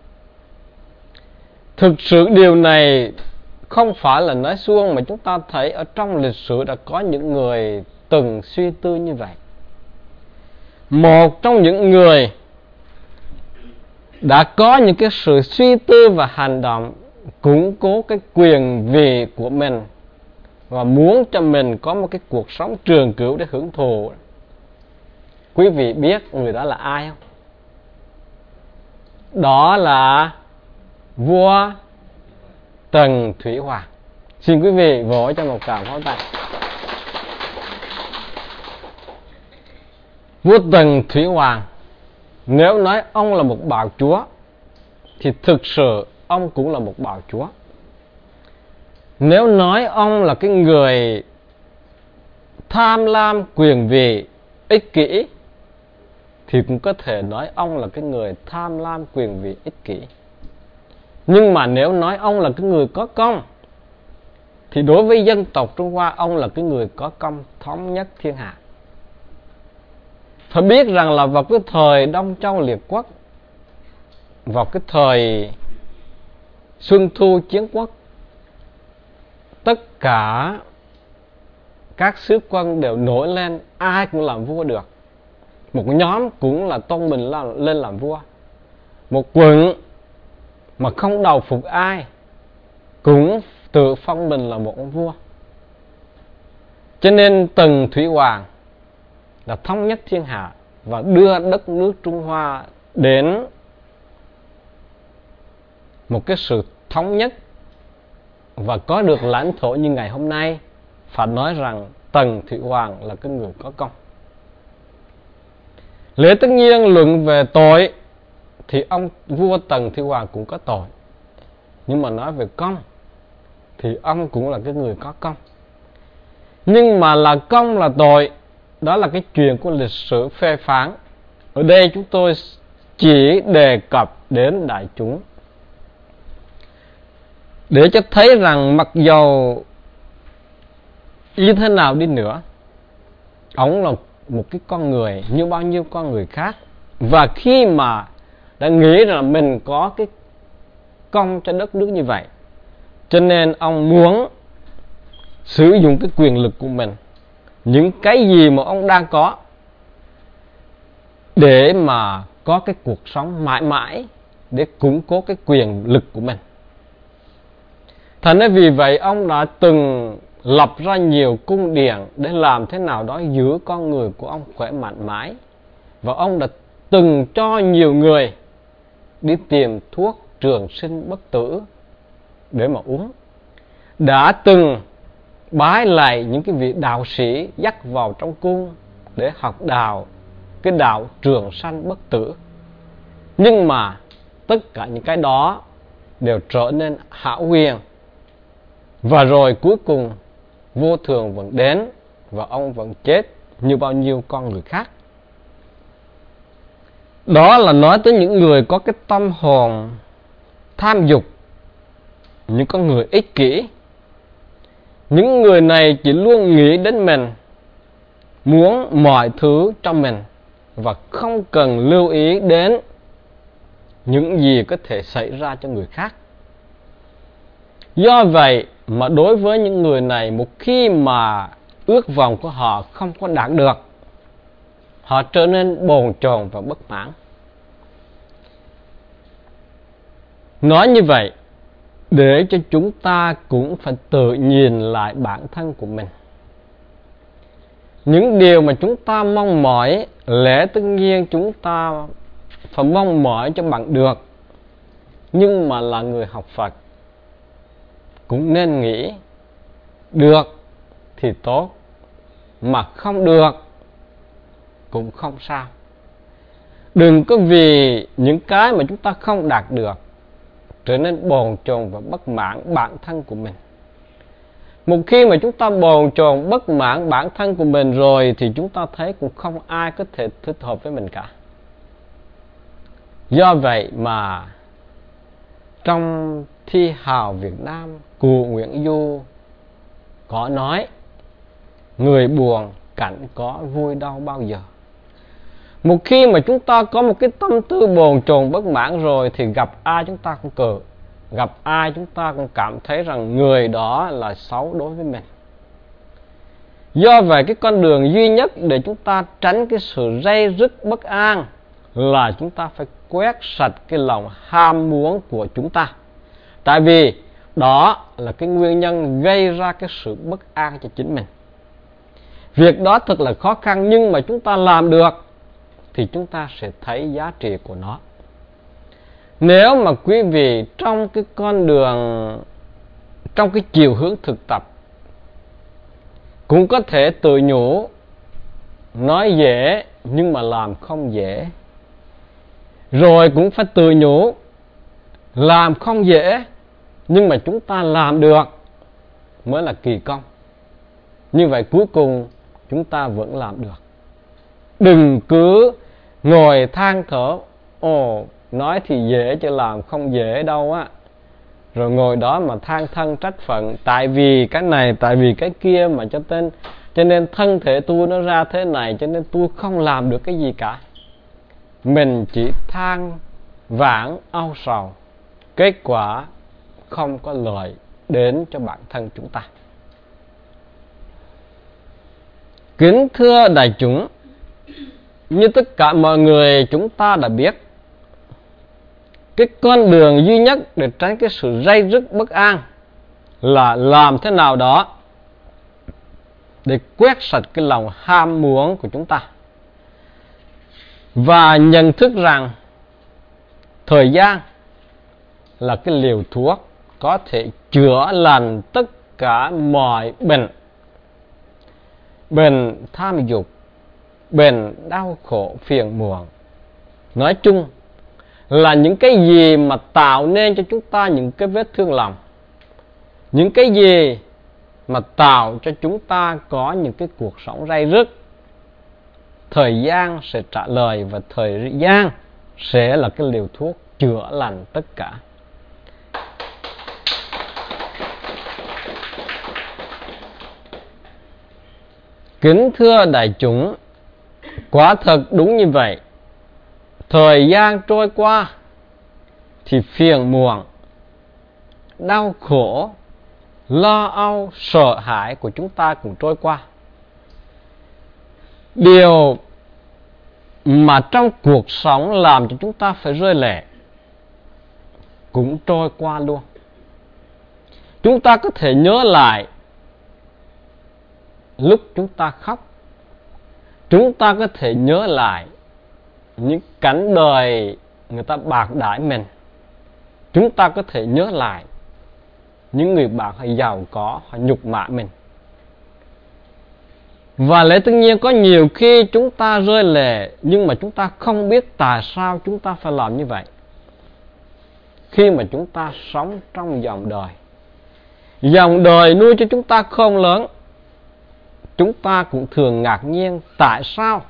Thực sự điều này không phải là nói suông, mà chúng ta thấy ở trong lịch sử đã có những người từng suy tư như vậy. Một trong những người đã có những cái sự suy tư và hành động củng cố cái quyền vị của mình và muốn cho mình có một cái cuộc sống trường cửu để hưởng thụ. Quý vị biết người đó là ai không? Đó là vua Tần Thủy Hoàng. Xin quý vị vỗ cho một tràng pháo tay. Vua Tần Thủy Hoàng, nếu nói ông là một bạo chúa thì thực sự ông cũng là một bạo chúa. Nếu nói ông là cái người tham lam quyền vị, ích kỷ, thì cũng có thể nói ông là cái người tham lam quyền vị, ích kỷ. Nhưng mà nếu nói ông là cái người có công, thì đối với dân tộc Trung Hoa, ông là cái người có công thống nhất thiên hạ. Phải biết rằng là vào cái thời Đông Châu Liệt Quốc, vào cái thời Xuân Thu Chiến Quốc, tất cả các sứ quân đều nổi lên, ai cũng làm vua được. Một nhóm cũng là tôn mình lên làm vua. Một quận mà không đầu phục ai cũng tự phong mình là một ông vua. Cho nên Tần Thủy Hoàng là thống nhất thiên hạ và đưa đất nước Trung Hoa đến một cái sự thống nhất và có được lãnh thổ như ngày hôm nay. Phải nói rằng Tần Thủy Hoàng là cái người có công. Lẽ tất nhiên luận về tội thì ông vua Tần Thủy Hoàng cũng có tội, nhưng mà nói về công thì ông cũng là cái người có công. Nhưng mà là công là tội, đó là cái chuyện của lịch sử phê phán. Ở đây chúng tôi chỉ đề cập đến đại chúng để cho thấy rằng mặc dầu như thế nào đi nữa, ông là một cái con người như bao nhiêu con người khác. Và khi mà đã nghĩ rằng mình có cái công cho đất nước như vậy, cho nên ông muốn sử dụng cái quyền lực của mình, những cái gì mà ông đang có, để mà có cái cuộc sống mãi mãi, để củng cố cái quyền lực của mình. Thành ra vì vậy ông đã từng lập ra nhiều cung điện để làm thế nào đó giữ con người của ông khỏe mạnh mãi. Và ông đã từng cho nhiều người đi tìm thuốc trường sinh bất tử để mà uống. Đã từng bái lại những cái vị đạo sĩ dắt vào trong cung để học cái đạo trường sanh bất tử. Nhưng mà tất cả những cái đó đều trở nên hão huyền. Và rồi cuối cùng vô thường vẫn đến và ông vẫn chết như bao nhiêu con người khác. Đó là nói tới những người có cái tâm hồn tham dục, những con người ích kỷ. Những người này chỉ luôn nghĩ đến mình, muốn mọi thứ trong mình và không cần lưu ý đến những gì có thể xảy ra cho người khác. Do vậy mà đối với những người này, một khi mà ước vọng của họ không có đạt được, họ trở nên bồn chồn và bất mãn. Nói như vậy để cho chúng ta cũng phải tự nhìn lại bản thân của mình. Những điều mà chúng ta mong mỏi, lẽ tất nhiên chúng ta phải mong mỏi cho bằng được. Nhưng mà là người học Phật cũng nên nghĩ được thì tốt, mà không được cũng không sao. Đừng có vì những cái mà chúng ta không đạt được trở nên bồn chồn và bất mãn bản thân của mình. Một khi mà chúng ta bồn chồn bất mãn bản thân của mình rồi thì chúng ta thấy cũng không ai có thể thích hợp với mình cả. Do vậy mà trong thi hào Việt Nam của Nguyễn Du có nói: người buồn cảnh có vui đau bao giờ. Một khi mà chúng ta có một cái tâm tư bồn chồn bất mãn rồi thì gặp ai chúng ta cũng cừ, gặp ai chúng ta cũng cảm thấy rằng người đó là xấu đối với mình. Do vậy cái con đường duy nhất để chúng ta tránh cái sự ray rứt bất an là chúng ta phải quét sạch cái lòng ham muốn của chúng ta. Tại vì đó là cái nguyên nhân gây ra cái sự bất an cho chính mình. Việc đó thật là khó khăn, nhưng mà chúng ta làm được thì chúng ta sẽ thấy giá trị của nó. Nếu mà quý vị trong cái con đường, trong cái chiều hướng thực tập cũng có thể tự nhủ nói dễ nhưng mà làm không dễ, rồi cũng phải tự nhủ làm không dễ nhưng mà chúng ta làm được mới là kỳ công. Như vậy cuối cùng chúng ta vẫn làm được. Đừng cứ ngồi than thở, nói thì dễ chứ làm không dễ đâu á, rồi ngồi đó mà than thân trách phận, tại vì cái này, tại vì cái kia mà cho nên thân thể tôi nó ra thế này, cho nên tôi không làm được cái gì cả. Mình chỉ than vãn âu sầu, kết quả không có lợi đến cho bản thân chúng ta. Kính thưa đại chúng, như tất cả mọi người chúng ta đã biết, cái con đường duy nhất để tránh cái sự ray rứt bất an là làm thế nào đó để quét sạch cái lòng ham muốn của chúng ta, và nhận thức rằng thời gian là cái liều thuốc có thể chữa lành tất cả mọi bệnh. Bệnh tham dục, bệnh đau khổ phiền muộn, nói chung là những cái gì mà tạo nên cho chúng ta những cái vết thương lòng, những cái gì mà tạo cho chúng ta có những cái cuộc sống ray rứt, thời gian sẽ trả lời, và thời gian sẽ là cái liều thuốc chữa lành tất cả. Kính thưa đại chúng, quả thật đúng như vậy. Thời gian trôi qua thì phiền muộn, đau khổ, lo âu, sợ hãi của chúng ta cũng trôi qua. Điều mà trong cuộc sống làm cho chúng ta phải rơi lệ cũng trôi qua luôn. Chúng ta có thể nhớ lại lúc chúng ta khóc, chúng ta có thể nhớ lại những cảnh đời người ta bạc đãi mình, chúng ta có thể nhớ lại những người bạn họ giàu có, họ nhục mạ mình. Và lẽ tất nhiên có nhiều khi chúng ta rơi lệ, nhưng mà chúng ta không biết tại sao chúng ta phải làm như vậy. Khi mà chúng ta sống trong dòng đời nuôi cho chúng ta khôn lớn, chúng ta cũng thường ngạc nhiên tại sao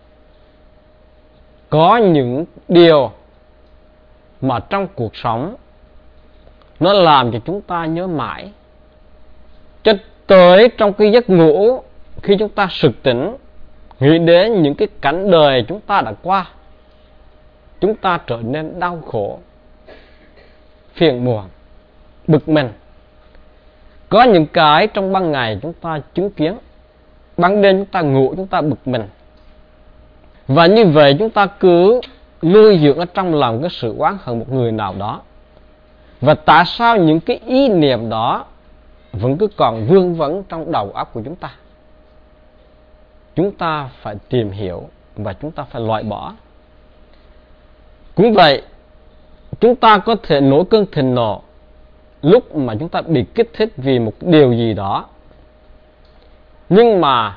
có những điều mà trong cuộc sống nó làm cho chúng ta nhớ mãi, cho tới trong cái giấc ngủ, khi chúng ta sực tỉnh, nghĩ đến những cái cảnh đời chúng ta đã qua, chúng ta trở nên đau khổ, phiền muộn, bực mình. Có những cái trong ban ngày chúng ta chứng kiến, ban đêm chúng ta ngủ chúng ta bực mình. Và như vậy chúng ta cứ nuôi dưỡng ở trong lòng cái sự oán hận một người nào đó. Và tại sao những cái ý niệm đó vẫn cứ còn vương vấn trong đầu óc của chúng ta? Chúng ta phải tìm hiểu và chúng ta phải loại bỏ. Cũng vậy, chúng ta có thể nổi cơn thịnh nộ lúc mà chúng ta bị kích thích vì một điều gì đó. Nhưng mà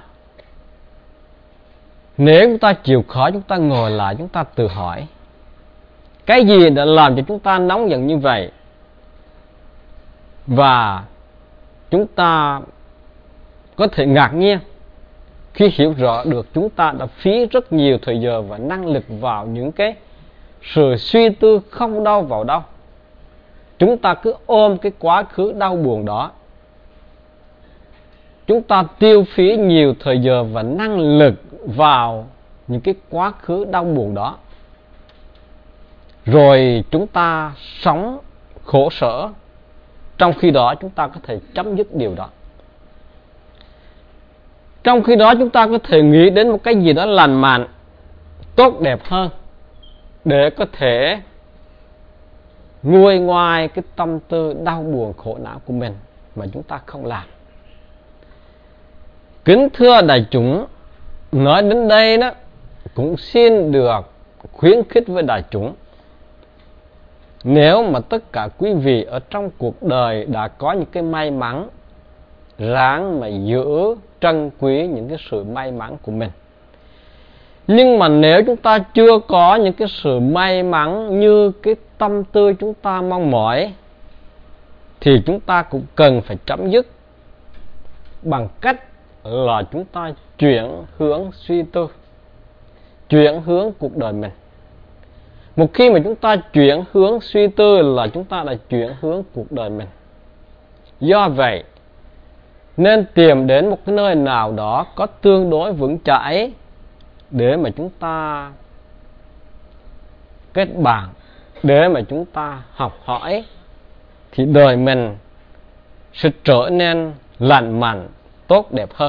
nếu chúng ta chịu khó, chúng ta ngồi lại, chúng ta tự hỏi cái gì đã làm cho chúng ta nóng giận như vậy. Và chúng ta có thể ngạc nhiên khi hiểu rõ được chúng ta đã phí rất nhiều thời giờ và năng lực vào những cái sự suy tư không đâu vào đâu. Chúng ta cứ ôm cái quá khứ đau buồn đó, chúng ta tiêu phí nhiều thời giờ và năng lực vào những cái quá khứ đau buồn đó, rồi chúng ta sống khổ sở, trong khi đó chúng ta có thể chấm dứt điều đó. Trong khi đó chúng ta có thể nghĩ đến một cái gì đó lành mạnh, tốt đẹp hơn, để có thể nguôi ngoai cái tâm tư đau buồn khổ não của mình, mà chúng ta không làm. Kính thưa đại chúng, nói đến đây đó cũng xin được khuyến khích với đại chúng, nếu mà tất cả quý vị ở trong cuộc đời đã có những cái may mắn, ráng mà giữ trân quý những cái sự may mắn của mình. Nhưng mà nếu chúng ta chưa có những cái sự may mắn như cái tâm tư chúng ta mong mỏi, thì chúng ta cũng cần phải chấm dứt bằng cách là chúng ta chuyển hướng suy tư, chuyển hướng cuộc đời mình. Một khi mà chúng ta chuyển hướng suy tư là chúng ta đã chuyển hướng cuộc đời mình. Do vậy, nên tìm đến một cái nơi nào đó có tương đối vững chãi để mà chúng ta kết bạn, để mà chúng ta học hỏi, thì đời mình sẽ trở nên lành mạnh, tốt đẹp hơn.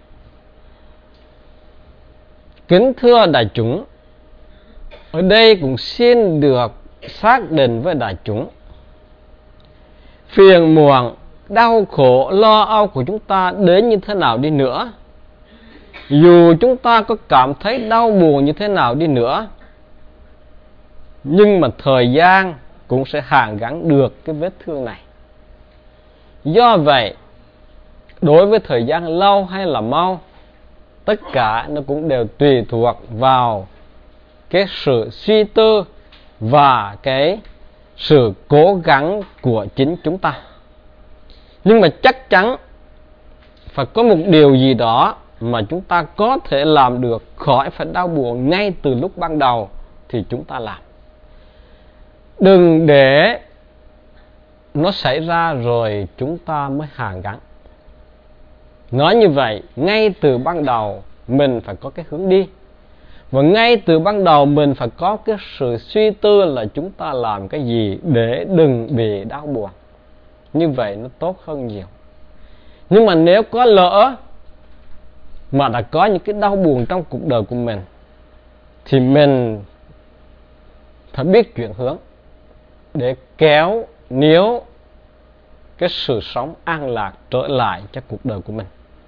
Kính thưa đại chúng, ở đây cũng xin được xác định với đại chúng, phiền muộn, đau khổ, lo âu của chúng ta đến như thế nào đi nữa, dù chúng ta có cảm thấy đau buồn như thế nào đi nữa, nhưng mà thời gian cũng sẽ hàn gắn được cái vết thương này. Do vậy, đối với thời gian lâu hay là mau, tất cả nó cũng đều tùy thuộc vào cái sự suy tư và cái sự cố gắng của chính chúng ta. Nhưng mà chắc chắn phải có một điều gì đó mà chúng ta có thể làm được khỏi phải đau buồn ngay từ lúc ban đầu thì chúng ta làm. Đừng để nó xảy ra rồi chúng ta mới hàn gắn. Nói như vậy, ngay từ ban đầu mình phải có cái hướng đi, và ngay từ ban đầu mình phải có cái sự suy tư là chúng ta làm cái gì để đừng bị đau buồn. Như vậy nó tốt hơn nhiều. Nhưng mà nếu có lỡ mà đã có những cái đau buồn trong cuộc đời của mình, thì mình phải biết chuyển hướng để kéo níu cái sự sống an lạc trở lại cho cuộc đời của mình.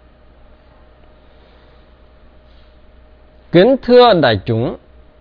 Kính thưa đại chúng,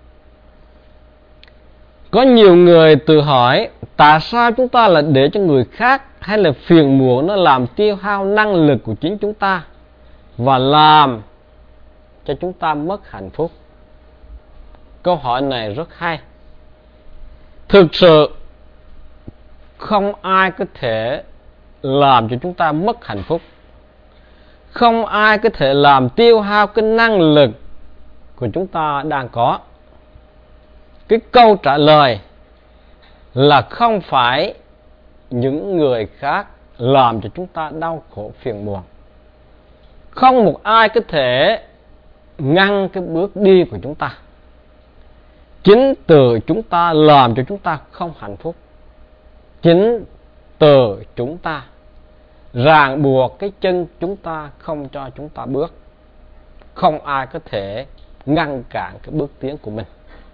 có nhiều người tự hỏi tại sao chúng ta lại để cho người khác hay là phiền muộn nó làm tiêu hao năng lực của chính chúng ta và làm cho chúng ta mất hạnh phúc. Câu hỏi này rất hay. Thực sự không ai có thể làm cho chúng ta mất hạnh phúc, không ai có thể làm tiêu hao cái năng lực của chúng ta đang có. Cái câu trả lời là không phải những người khác làm cho chúng ta đau khổ phiền muộn. Không một ai có thể ngăn cái bước đi của chúng ta. Chính từ chúng ta làm cho chúng ta không hạnh phúc. Chính từ chúng ta ràng buộc cái chân chúng ta, không cho chúng ta bước. Không ai có thể ngăn cản cái bước tiến của mình.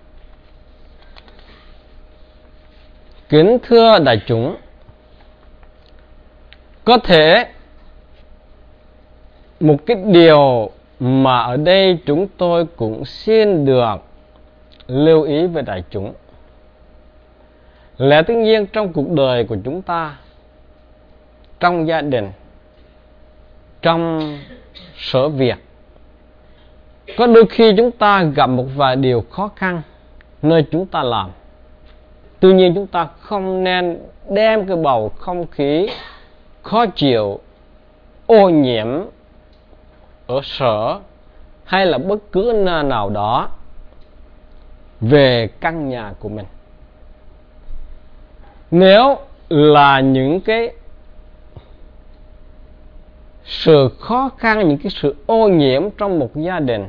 Kính thưa đại chúng, có thể một cái điều mà ở đây chúng tôi cũng xin được lưu ý với đại chúng là tất nhiên trong cuộc đời của chúng ta, trong gia đình, trong sở việc, có đôi khi chúng ta gặp một vài điều khó khăn nơi chúng ta làm. Tuy nhiên chúng ta không nên đem cái bầu không khí khó chịu, ô nhiễm ở sở hay là bất cứ nơi nào đó về căn nhà của mình. Nếu là những cái sự khó khăn, những cái sự ô nhiễm trong một gia đình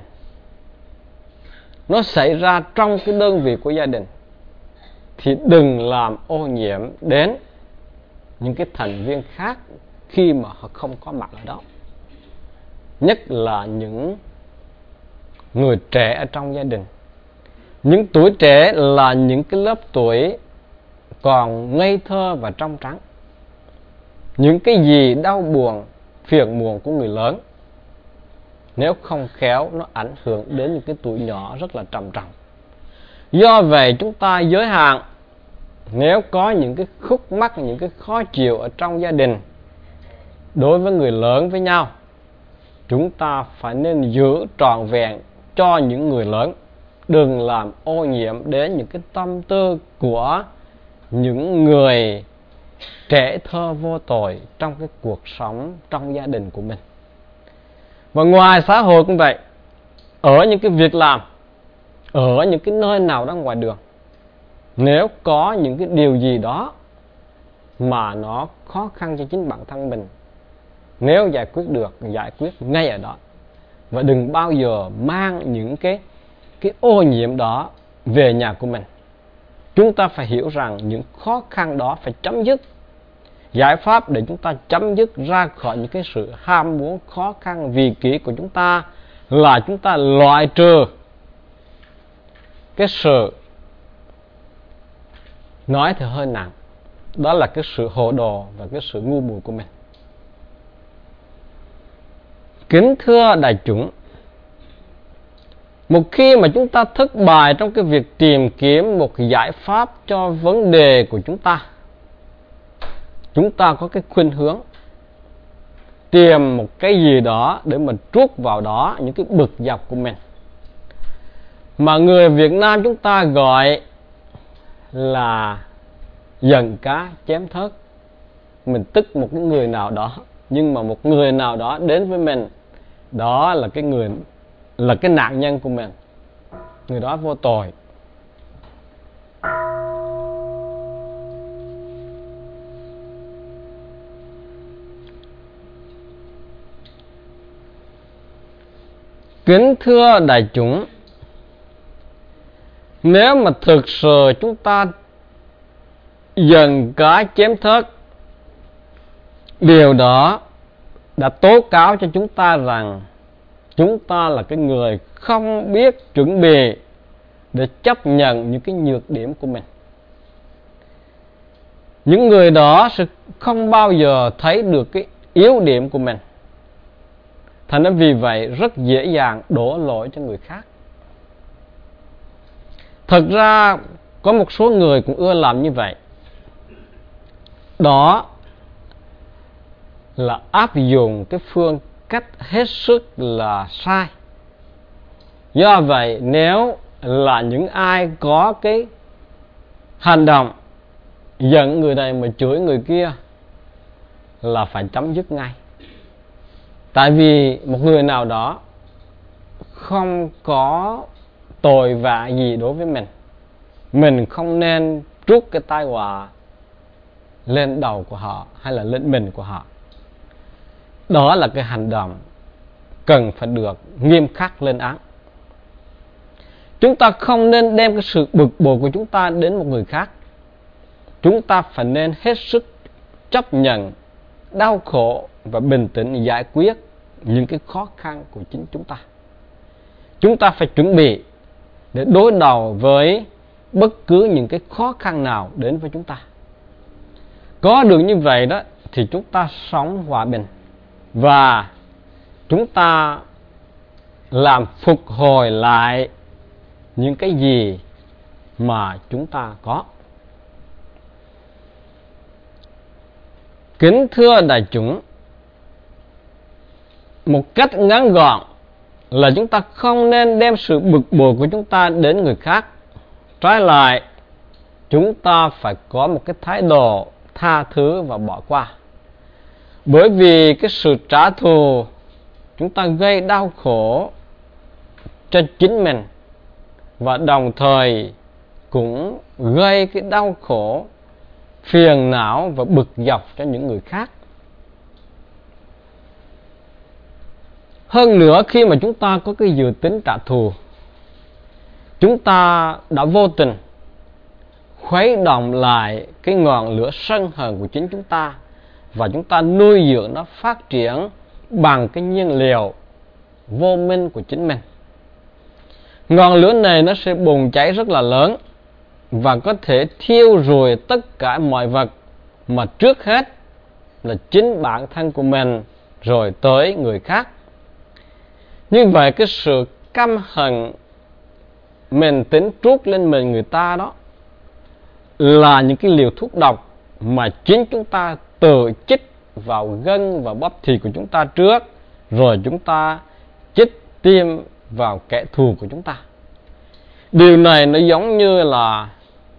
nó xảy ra trong cái đơn vị của gia đình, thì đừng làm ô nhiễm đến những cái thành viên khác khi mà họ không có mặt ở đó. Nhất là những người trẻ ở trong gia đình. Những tuổi trẻ là những cái lớp tuổi còn ngây thơ và trong trắng. Những cái gì đau buồn, phiền muộn của người lớn, nếu không khéo nó ảnh hưởng đến những cái tuổi nhỏ rất là trầm trọng. Do vậy chúng ta giới hạn, nếu có những cái khúc mắc, những cái khó chịu ở trong gia đình đối với người lớn với nhau, chúng ta phải nên giữ trọn vẹn cho những người lớn, đừng làm ô nhiễm đến những cái tâm tư của những người trẻ thơ vô tội trong cái cuộc sống trong gia đình của mình. Và ngoài xã hội cũng vậy, ở những cái việc làm, ở những cái nơi nào đó ngoài đường, nếu có những cái điều gì đó mà nó khó khăn cho chính bản thân mình, nếu giải quyết được, giải quyết ngay ở đó. Và đừng bao giờ mang những cái ô nhiễm đó về nhà của mình. Chúng ta phải hiểu rằng những khó khăn đó phải chấm dứt. Giải pháp để chúng ta chấm dứt ra khỏi những cái sự ham muốn khó khăn vì kỷ của chúng ta là chúng ta loại trừ cái sự, nói thì hơi nặng, đó là cái sự hồ đồ và cái sự ngu muội của mình. Kính thưa đại chúng, một khi mà chúng ta thất bại trong cái việc tìm kiếm một giải pháp cho vấn đề của chúng ta có cái khuynh hướng tìm một cái gì đó để mà trút vào đó những cái bực dọc của mình, mà người Việt Nam chúng ta gọi là giận cá chém thớt. Mình tức một cái người nào đó, nhưng mà một người nào đó đến với mình, đó là cái người, là cái nạn nhân của mình, người đó vô tội. Kính thưa đại chúng, nếu mà thực sự chúng ta giận cá chém thớt, điều đó đã tố cáo cho chúng ta rằng chúng ta là cái người không biết chuẩn bị để chấp nhận những cái nhược điểm của mình. Những người đó sẽ không bao giờ thấy được cái yếu điểm của mình. Thành ra vì vậy rất dễ dàng đổ lỗi cho người khác. Thật ra có một số người cũng ưa làm như vậy. Đó là áp dụng cái phương cách hết sức là sai. Do vậy nếu là những ai có cái hành động giận người này mà chửi người kia là phải chấm dứt ngay. Tại vì một người nào đó không có tội vạ gì đối với mình không nên trút cái tai họa lên đầu của họ hay là lên mình của họ. Đó là cái hành động cần phải được nghiêm khắc lên án. Chúng ta không nên đem cái sự bực bội của chúng ta đến một người khác. Chúng ta phải nên hết sức chấp nhận đau khổ và bình tĩnh giải quyết những cái khó khăn của chính chúng ta. Chúng ta phải chuẩn bị để đối đầu với bất cứ những cái khó khăn nào đến với chúng ta. Có được như vậy đó thì chúng ta sống hòa bình và chúng ta làm phục hồi lại những cái gì mà chúng ta có. Kính thưa đại chúng, một cách ngắn gọn là chúng ta không nên đem sự bực bội của chúng ta đến người khác. Trái lại, chúng ta phải có một cái thái độ tha thứ và bỏ qua. Bởi vì cái sự trả thù chúng ta gây đau khổ cho chính mình và đồng thời cũng gây cái đau khổ, phiền não và bực dọc cho những người khác. Hơn nữa, khi mà chúng ta có cái dự tính trả thù, chúng ta đã vô tình khuấy động lại cái ngọn lửa sân hờn của chính chúng ta, và chúng ta nuôi dưỡng nó phát triển bằng cái nhiên liệu vô minh của chính mình. Ngọn lửa này nó sẽ bùng cháy rất là lớn và có thể thiêu rụi tất cả mọi vật, mà trước hết là chính bản thân của mình, rồi tới người khác. Như vậy cái sự căm hận mình tính trút lên mình người ta đó là những cái liều thuốc độc mà chính chúng ta tự chích vào gân và bắp thịt của chúng ta trước, rồi chúng ta chích tiêm vào kẻ thù của chúng ta. Điều này nó giống như là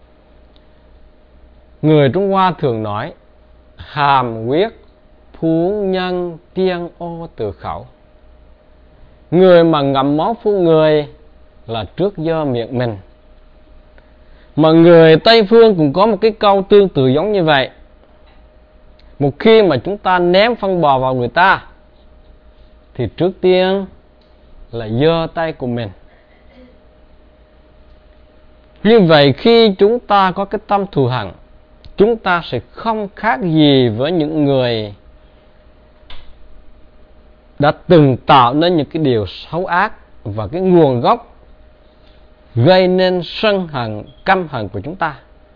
người Trung Hoa thường nói: hàm quyết phú nhân tiên ô từ khẩu. Người mà ngậm máu phun người là trước giơ miệng mình. Mà người Tây Phương cũng có một cái câu tương tự giống như vậy. Một khi mà chúng ta ném phân bò vào người ta thì trước tiên là giơ tay của mình. Như vậy khi chúng ta có cái tâm thù hằn, chúng ta sẽ không khác gì với những người đã từng tạo nên những cái điều xấu ác, và cái nguồn gốc gây nên sân hận, căm hận của chúng ta.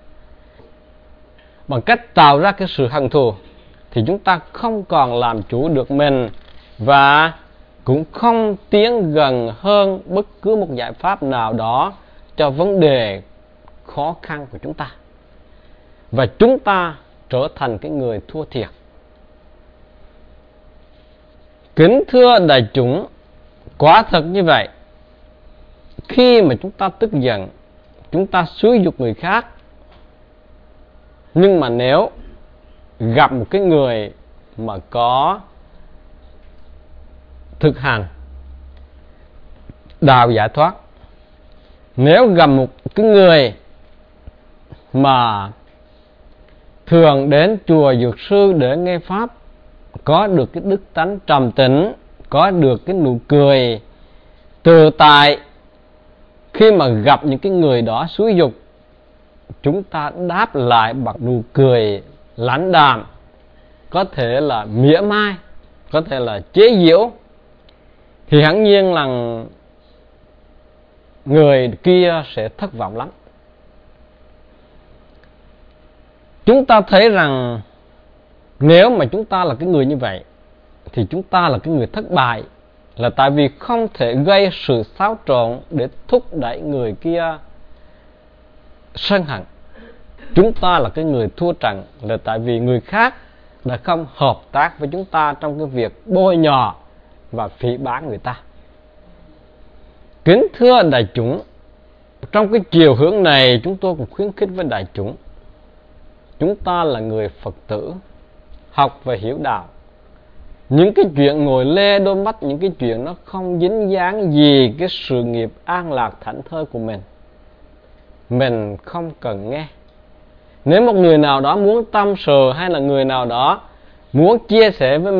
Bằng cách tạo ra cái sự hận thù thì chúng ta không còn làm chủ được mình, và cũng không tiến gần hơn bất cứ một giải pháp nào đó cho vấn đề khó khăn của chúng ta, và chúng ta trở thành cái người thua thiệt. Kính thưa đại chúng, quả thật như vậy, khi mà chúng ta tức giận, chúng ta xúi giục người khác, nhưng mà nếu gặp một cái người mà có thực hành đạo giải thoát, nếu gặp một cái người mà thường đến chùa Dược Sư để nghe Pháp, có được cái đức tánh trầm tĩnh, có được cái nụ cười tự tại, khi mà gặp những cái người đó xúi giục, chúng ta đáp lại bằng nụ cười lãnh đạm, có thể là mỉa mai, có thể là chế giễu, thì hẳn nhiên là người kia sẽ thất vọng lắm. Chúng ta thấy rằng nếu mà chúng ta là cái người như vậy thì chúng ta là cái người thất bại, là tại vì không thể gây sự xáo trộn để thúc đẩy người kia sân hận. Chúng ta là cái người thua trận, là tại vì người khác đã không hợp tác với chúng ta trong cái việc bôi nhọ và phỉ báng người ta. Kính thưa đại chúng, trong cái chiều hướng này chúng tôi cũng khuyến khích với đại chúng, chúng ta là người Phật tử, học và hiểu đạo. Những cái chuyện ngồi lê đôi mắt, những cái chuyện nó không dính dáng gì cái sự nghiệp an lạc thảnh thơi của mình không cần nghe. Nếu một người nào đó muốn tâm sự, hay là người nào đó muốn chia sẻ với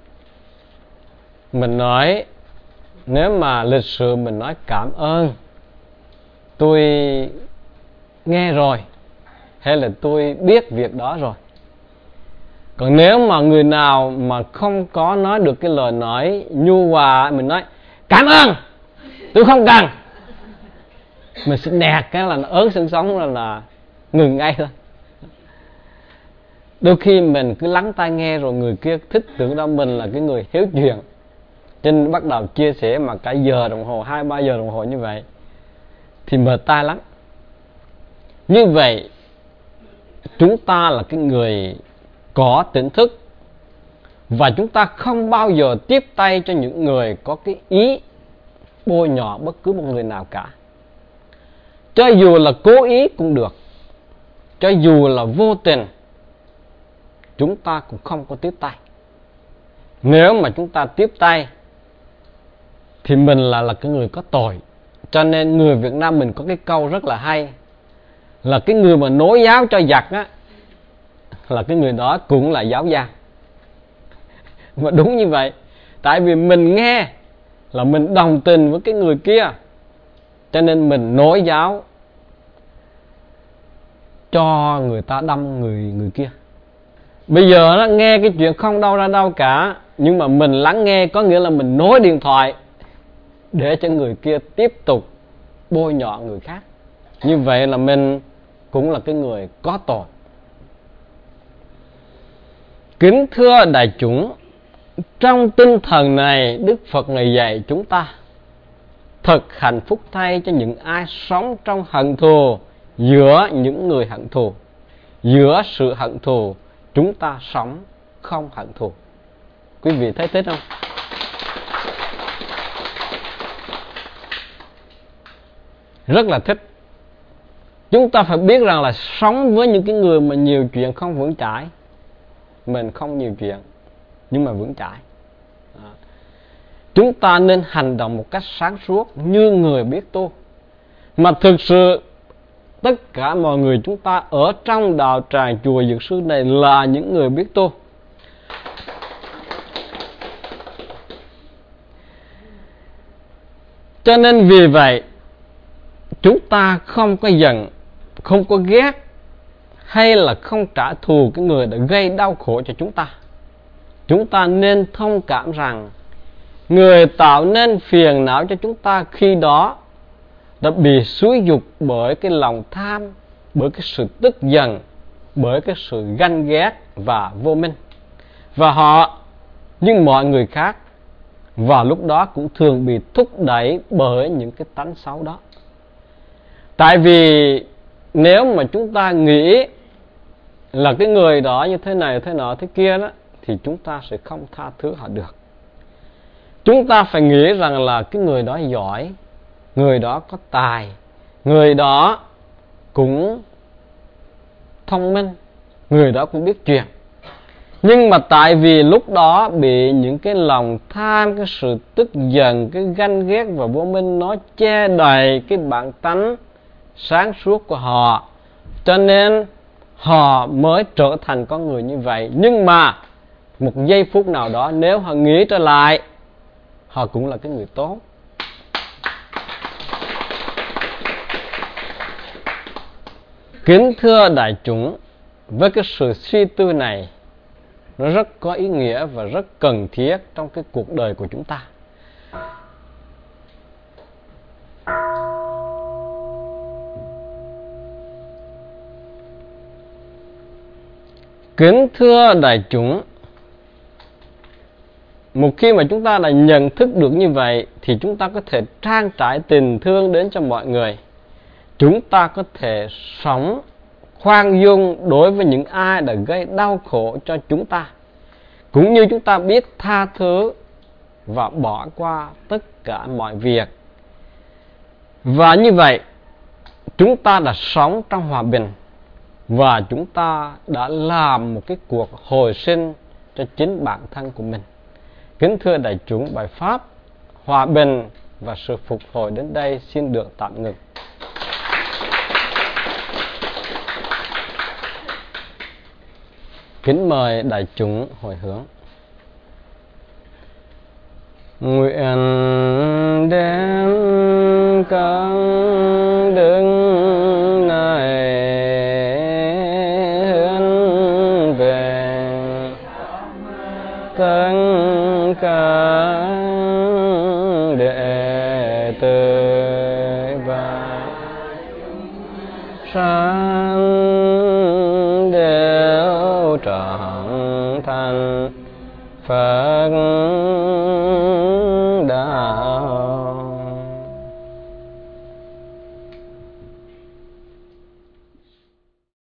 mình nói, nếu mà lịch sự mình nói cảm ơn, tôi nghe rồi, hay là tôi biết việc đó rồi. Còn nếu mà người nào mà không có nói được cái lời nói nhu hòa, mình nói cảm ơn, tôi không cần, mình sẽ nẹt cái là nó ớn xương sống là ngừng ngay thôi. Đôi khi mình cứ lắng tai nghe, rồi người kia thích tưởng đâu mình là cái người hiếu chuyện, cho nên bắt đầu chia sẻ mà cả giờ đồng hồ, 2-3 giờ đồng hồ như vậy thì mệt tai lắm. Như vậy chúng ta là cái người có tỉnh thức, và chúng ta không bao giờ tiếp tay cho những người có cái ý bôi nhọ bất cứ một người nào cả. Cho dù là cố ý cũng được, cho dù là vô tình, chúng ta cũng không có tiếp tay. Nếu mà chúng ta tiếp tay thì mình là cái người có tội. Cho nên người Việt Nam mình có cái câu rất là hay, là cái người mà nối giáo cho giặc á, là cái người đó cũng là giáo gian. Mà đúng như vậy, Tại vì mình nghe là mình đồng tình với cái người kia, cho nên mình nối giáo cho người ta đâm người kia. Bây giờ nó nghe cái chuyện không đâu ra đâu cả, nhưng mà mình lắng nghe có nghĩa là mình nối điện thoại để cho người kia tiếp tục bôi nhọ người khác. Như vậy là mình cũng là cái người có tội. Kính thưa đại chúng, trong tinh thần này Đức Phật Ngài dạy chúng ta: thật hạnh phúc thay cho những ai sống trong hận thù giữa những người hận thù. Giữa sự hận thù, chúng ta sống không hận thù. Quý vị thấy thích không? Rất là thích. Chúng ta phải biết rằng là sống với những cái người mà nhiều chuyện không vững chãi. Mình không nhiều chuyện, nhưng mà vững chãi. Chúng ta nên hành động một cách sáng suốt như người biết tu. Mà thực sự tất cả mọi người chúng ta ở trong đạo tràng chùa Dược Sư này là những người biết tu. Cho nên vì vậy chúng ta không có giận, không có ghét, hay là không trả thù cái người đã gây đau khổ cho chúng ta. Chúng ta nên thông cảm rằng người tạo nên phiền não cho chúng ta khi đó đã bị xúi dục bởi cái lòng tham, bởi cái sự tức giận, bởi cái sự ganh ghét và vô minh. Và họ, như mọi người khác, vào lúc đó cũng thường bị thúc đẩy bởi những cái tánh xấu đó. Tại vì nếu mà chúng ta nghĩ là cái người đó như thế này, thế nọ, thế kia đó, thì chúng ta sẽ không tha thứ họ được. Chúng ta phải nghĩ rằng là cái người đó giỏi, người đó có tài, người đó cũng thông minh, người đó cũng biết chuyện. Nhưng mà tại vì lúc đó bị những cái lòng tham, cái sự tức giận, cái ganh ghét và vô minh nó che đầy cái bản tánh sáng suốt của họ, cho nên họ mới trở thành con người như vậy. Nhưng mà một giây phút nào đó nếu họ nghĩ trở lại, họ cũng là cái người tốt. Kính thưa đại chúng, với cái sự suy tư này, nó rất có ý nghĩa và rất cần thiết trong cái cuộc đời của chúng ta. Kính thưa đại chúng, một khi mà chúng ta đã nhận thức được như vậy thì chúng ta có thể trang trải tình thương đến cho mọi người. Chúng ta có thể sống khoan dung đối với những ai đã gây đau khổ cho chúng ta, cũng như chúng ta biết tha thứ và bỏ qua tất cả mọi việc. Và như vậy chúng ta đã sống trong hòa bình, và chúng ta đã làm một cái cuộc hồi sinh cho chính bản thân của mình. Kính thưa đại chúng, bài pháp hòa bình và sự phục hồi đến đây xin được tạm ngừng. Kính mời đại chúng hồi hướng. Nguyện đem các đức này hướng về tất cả đệ tử và sanh đều trọn thành Phật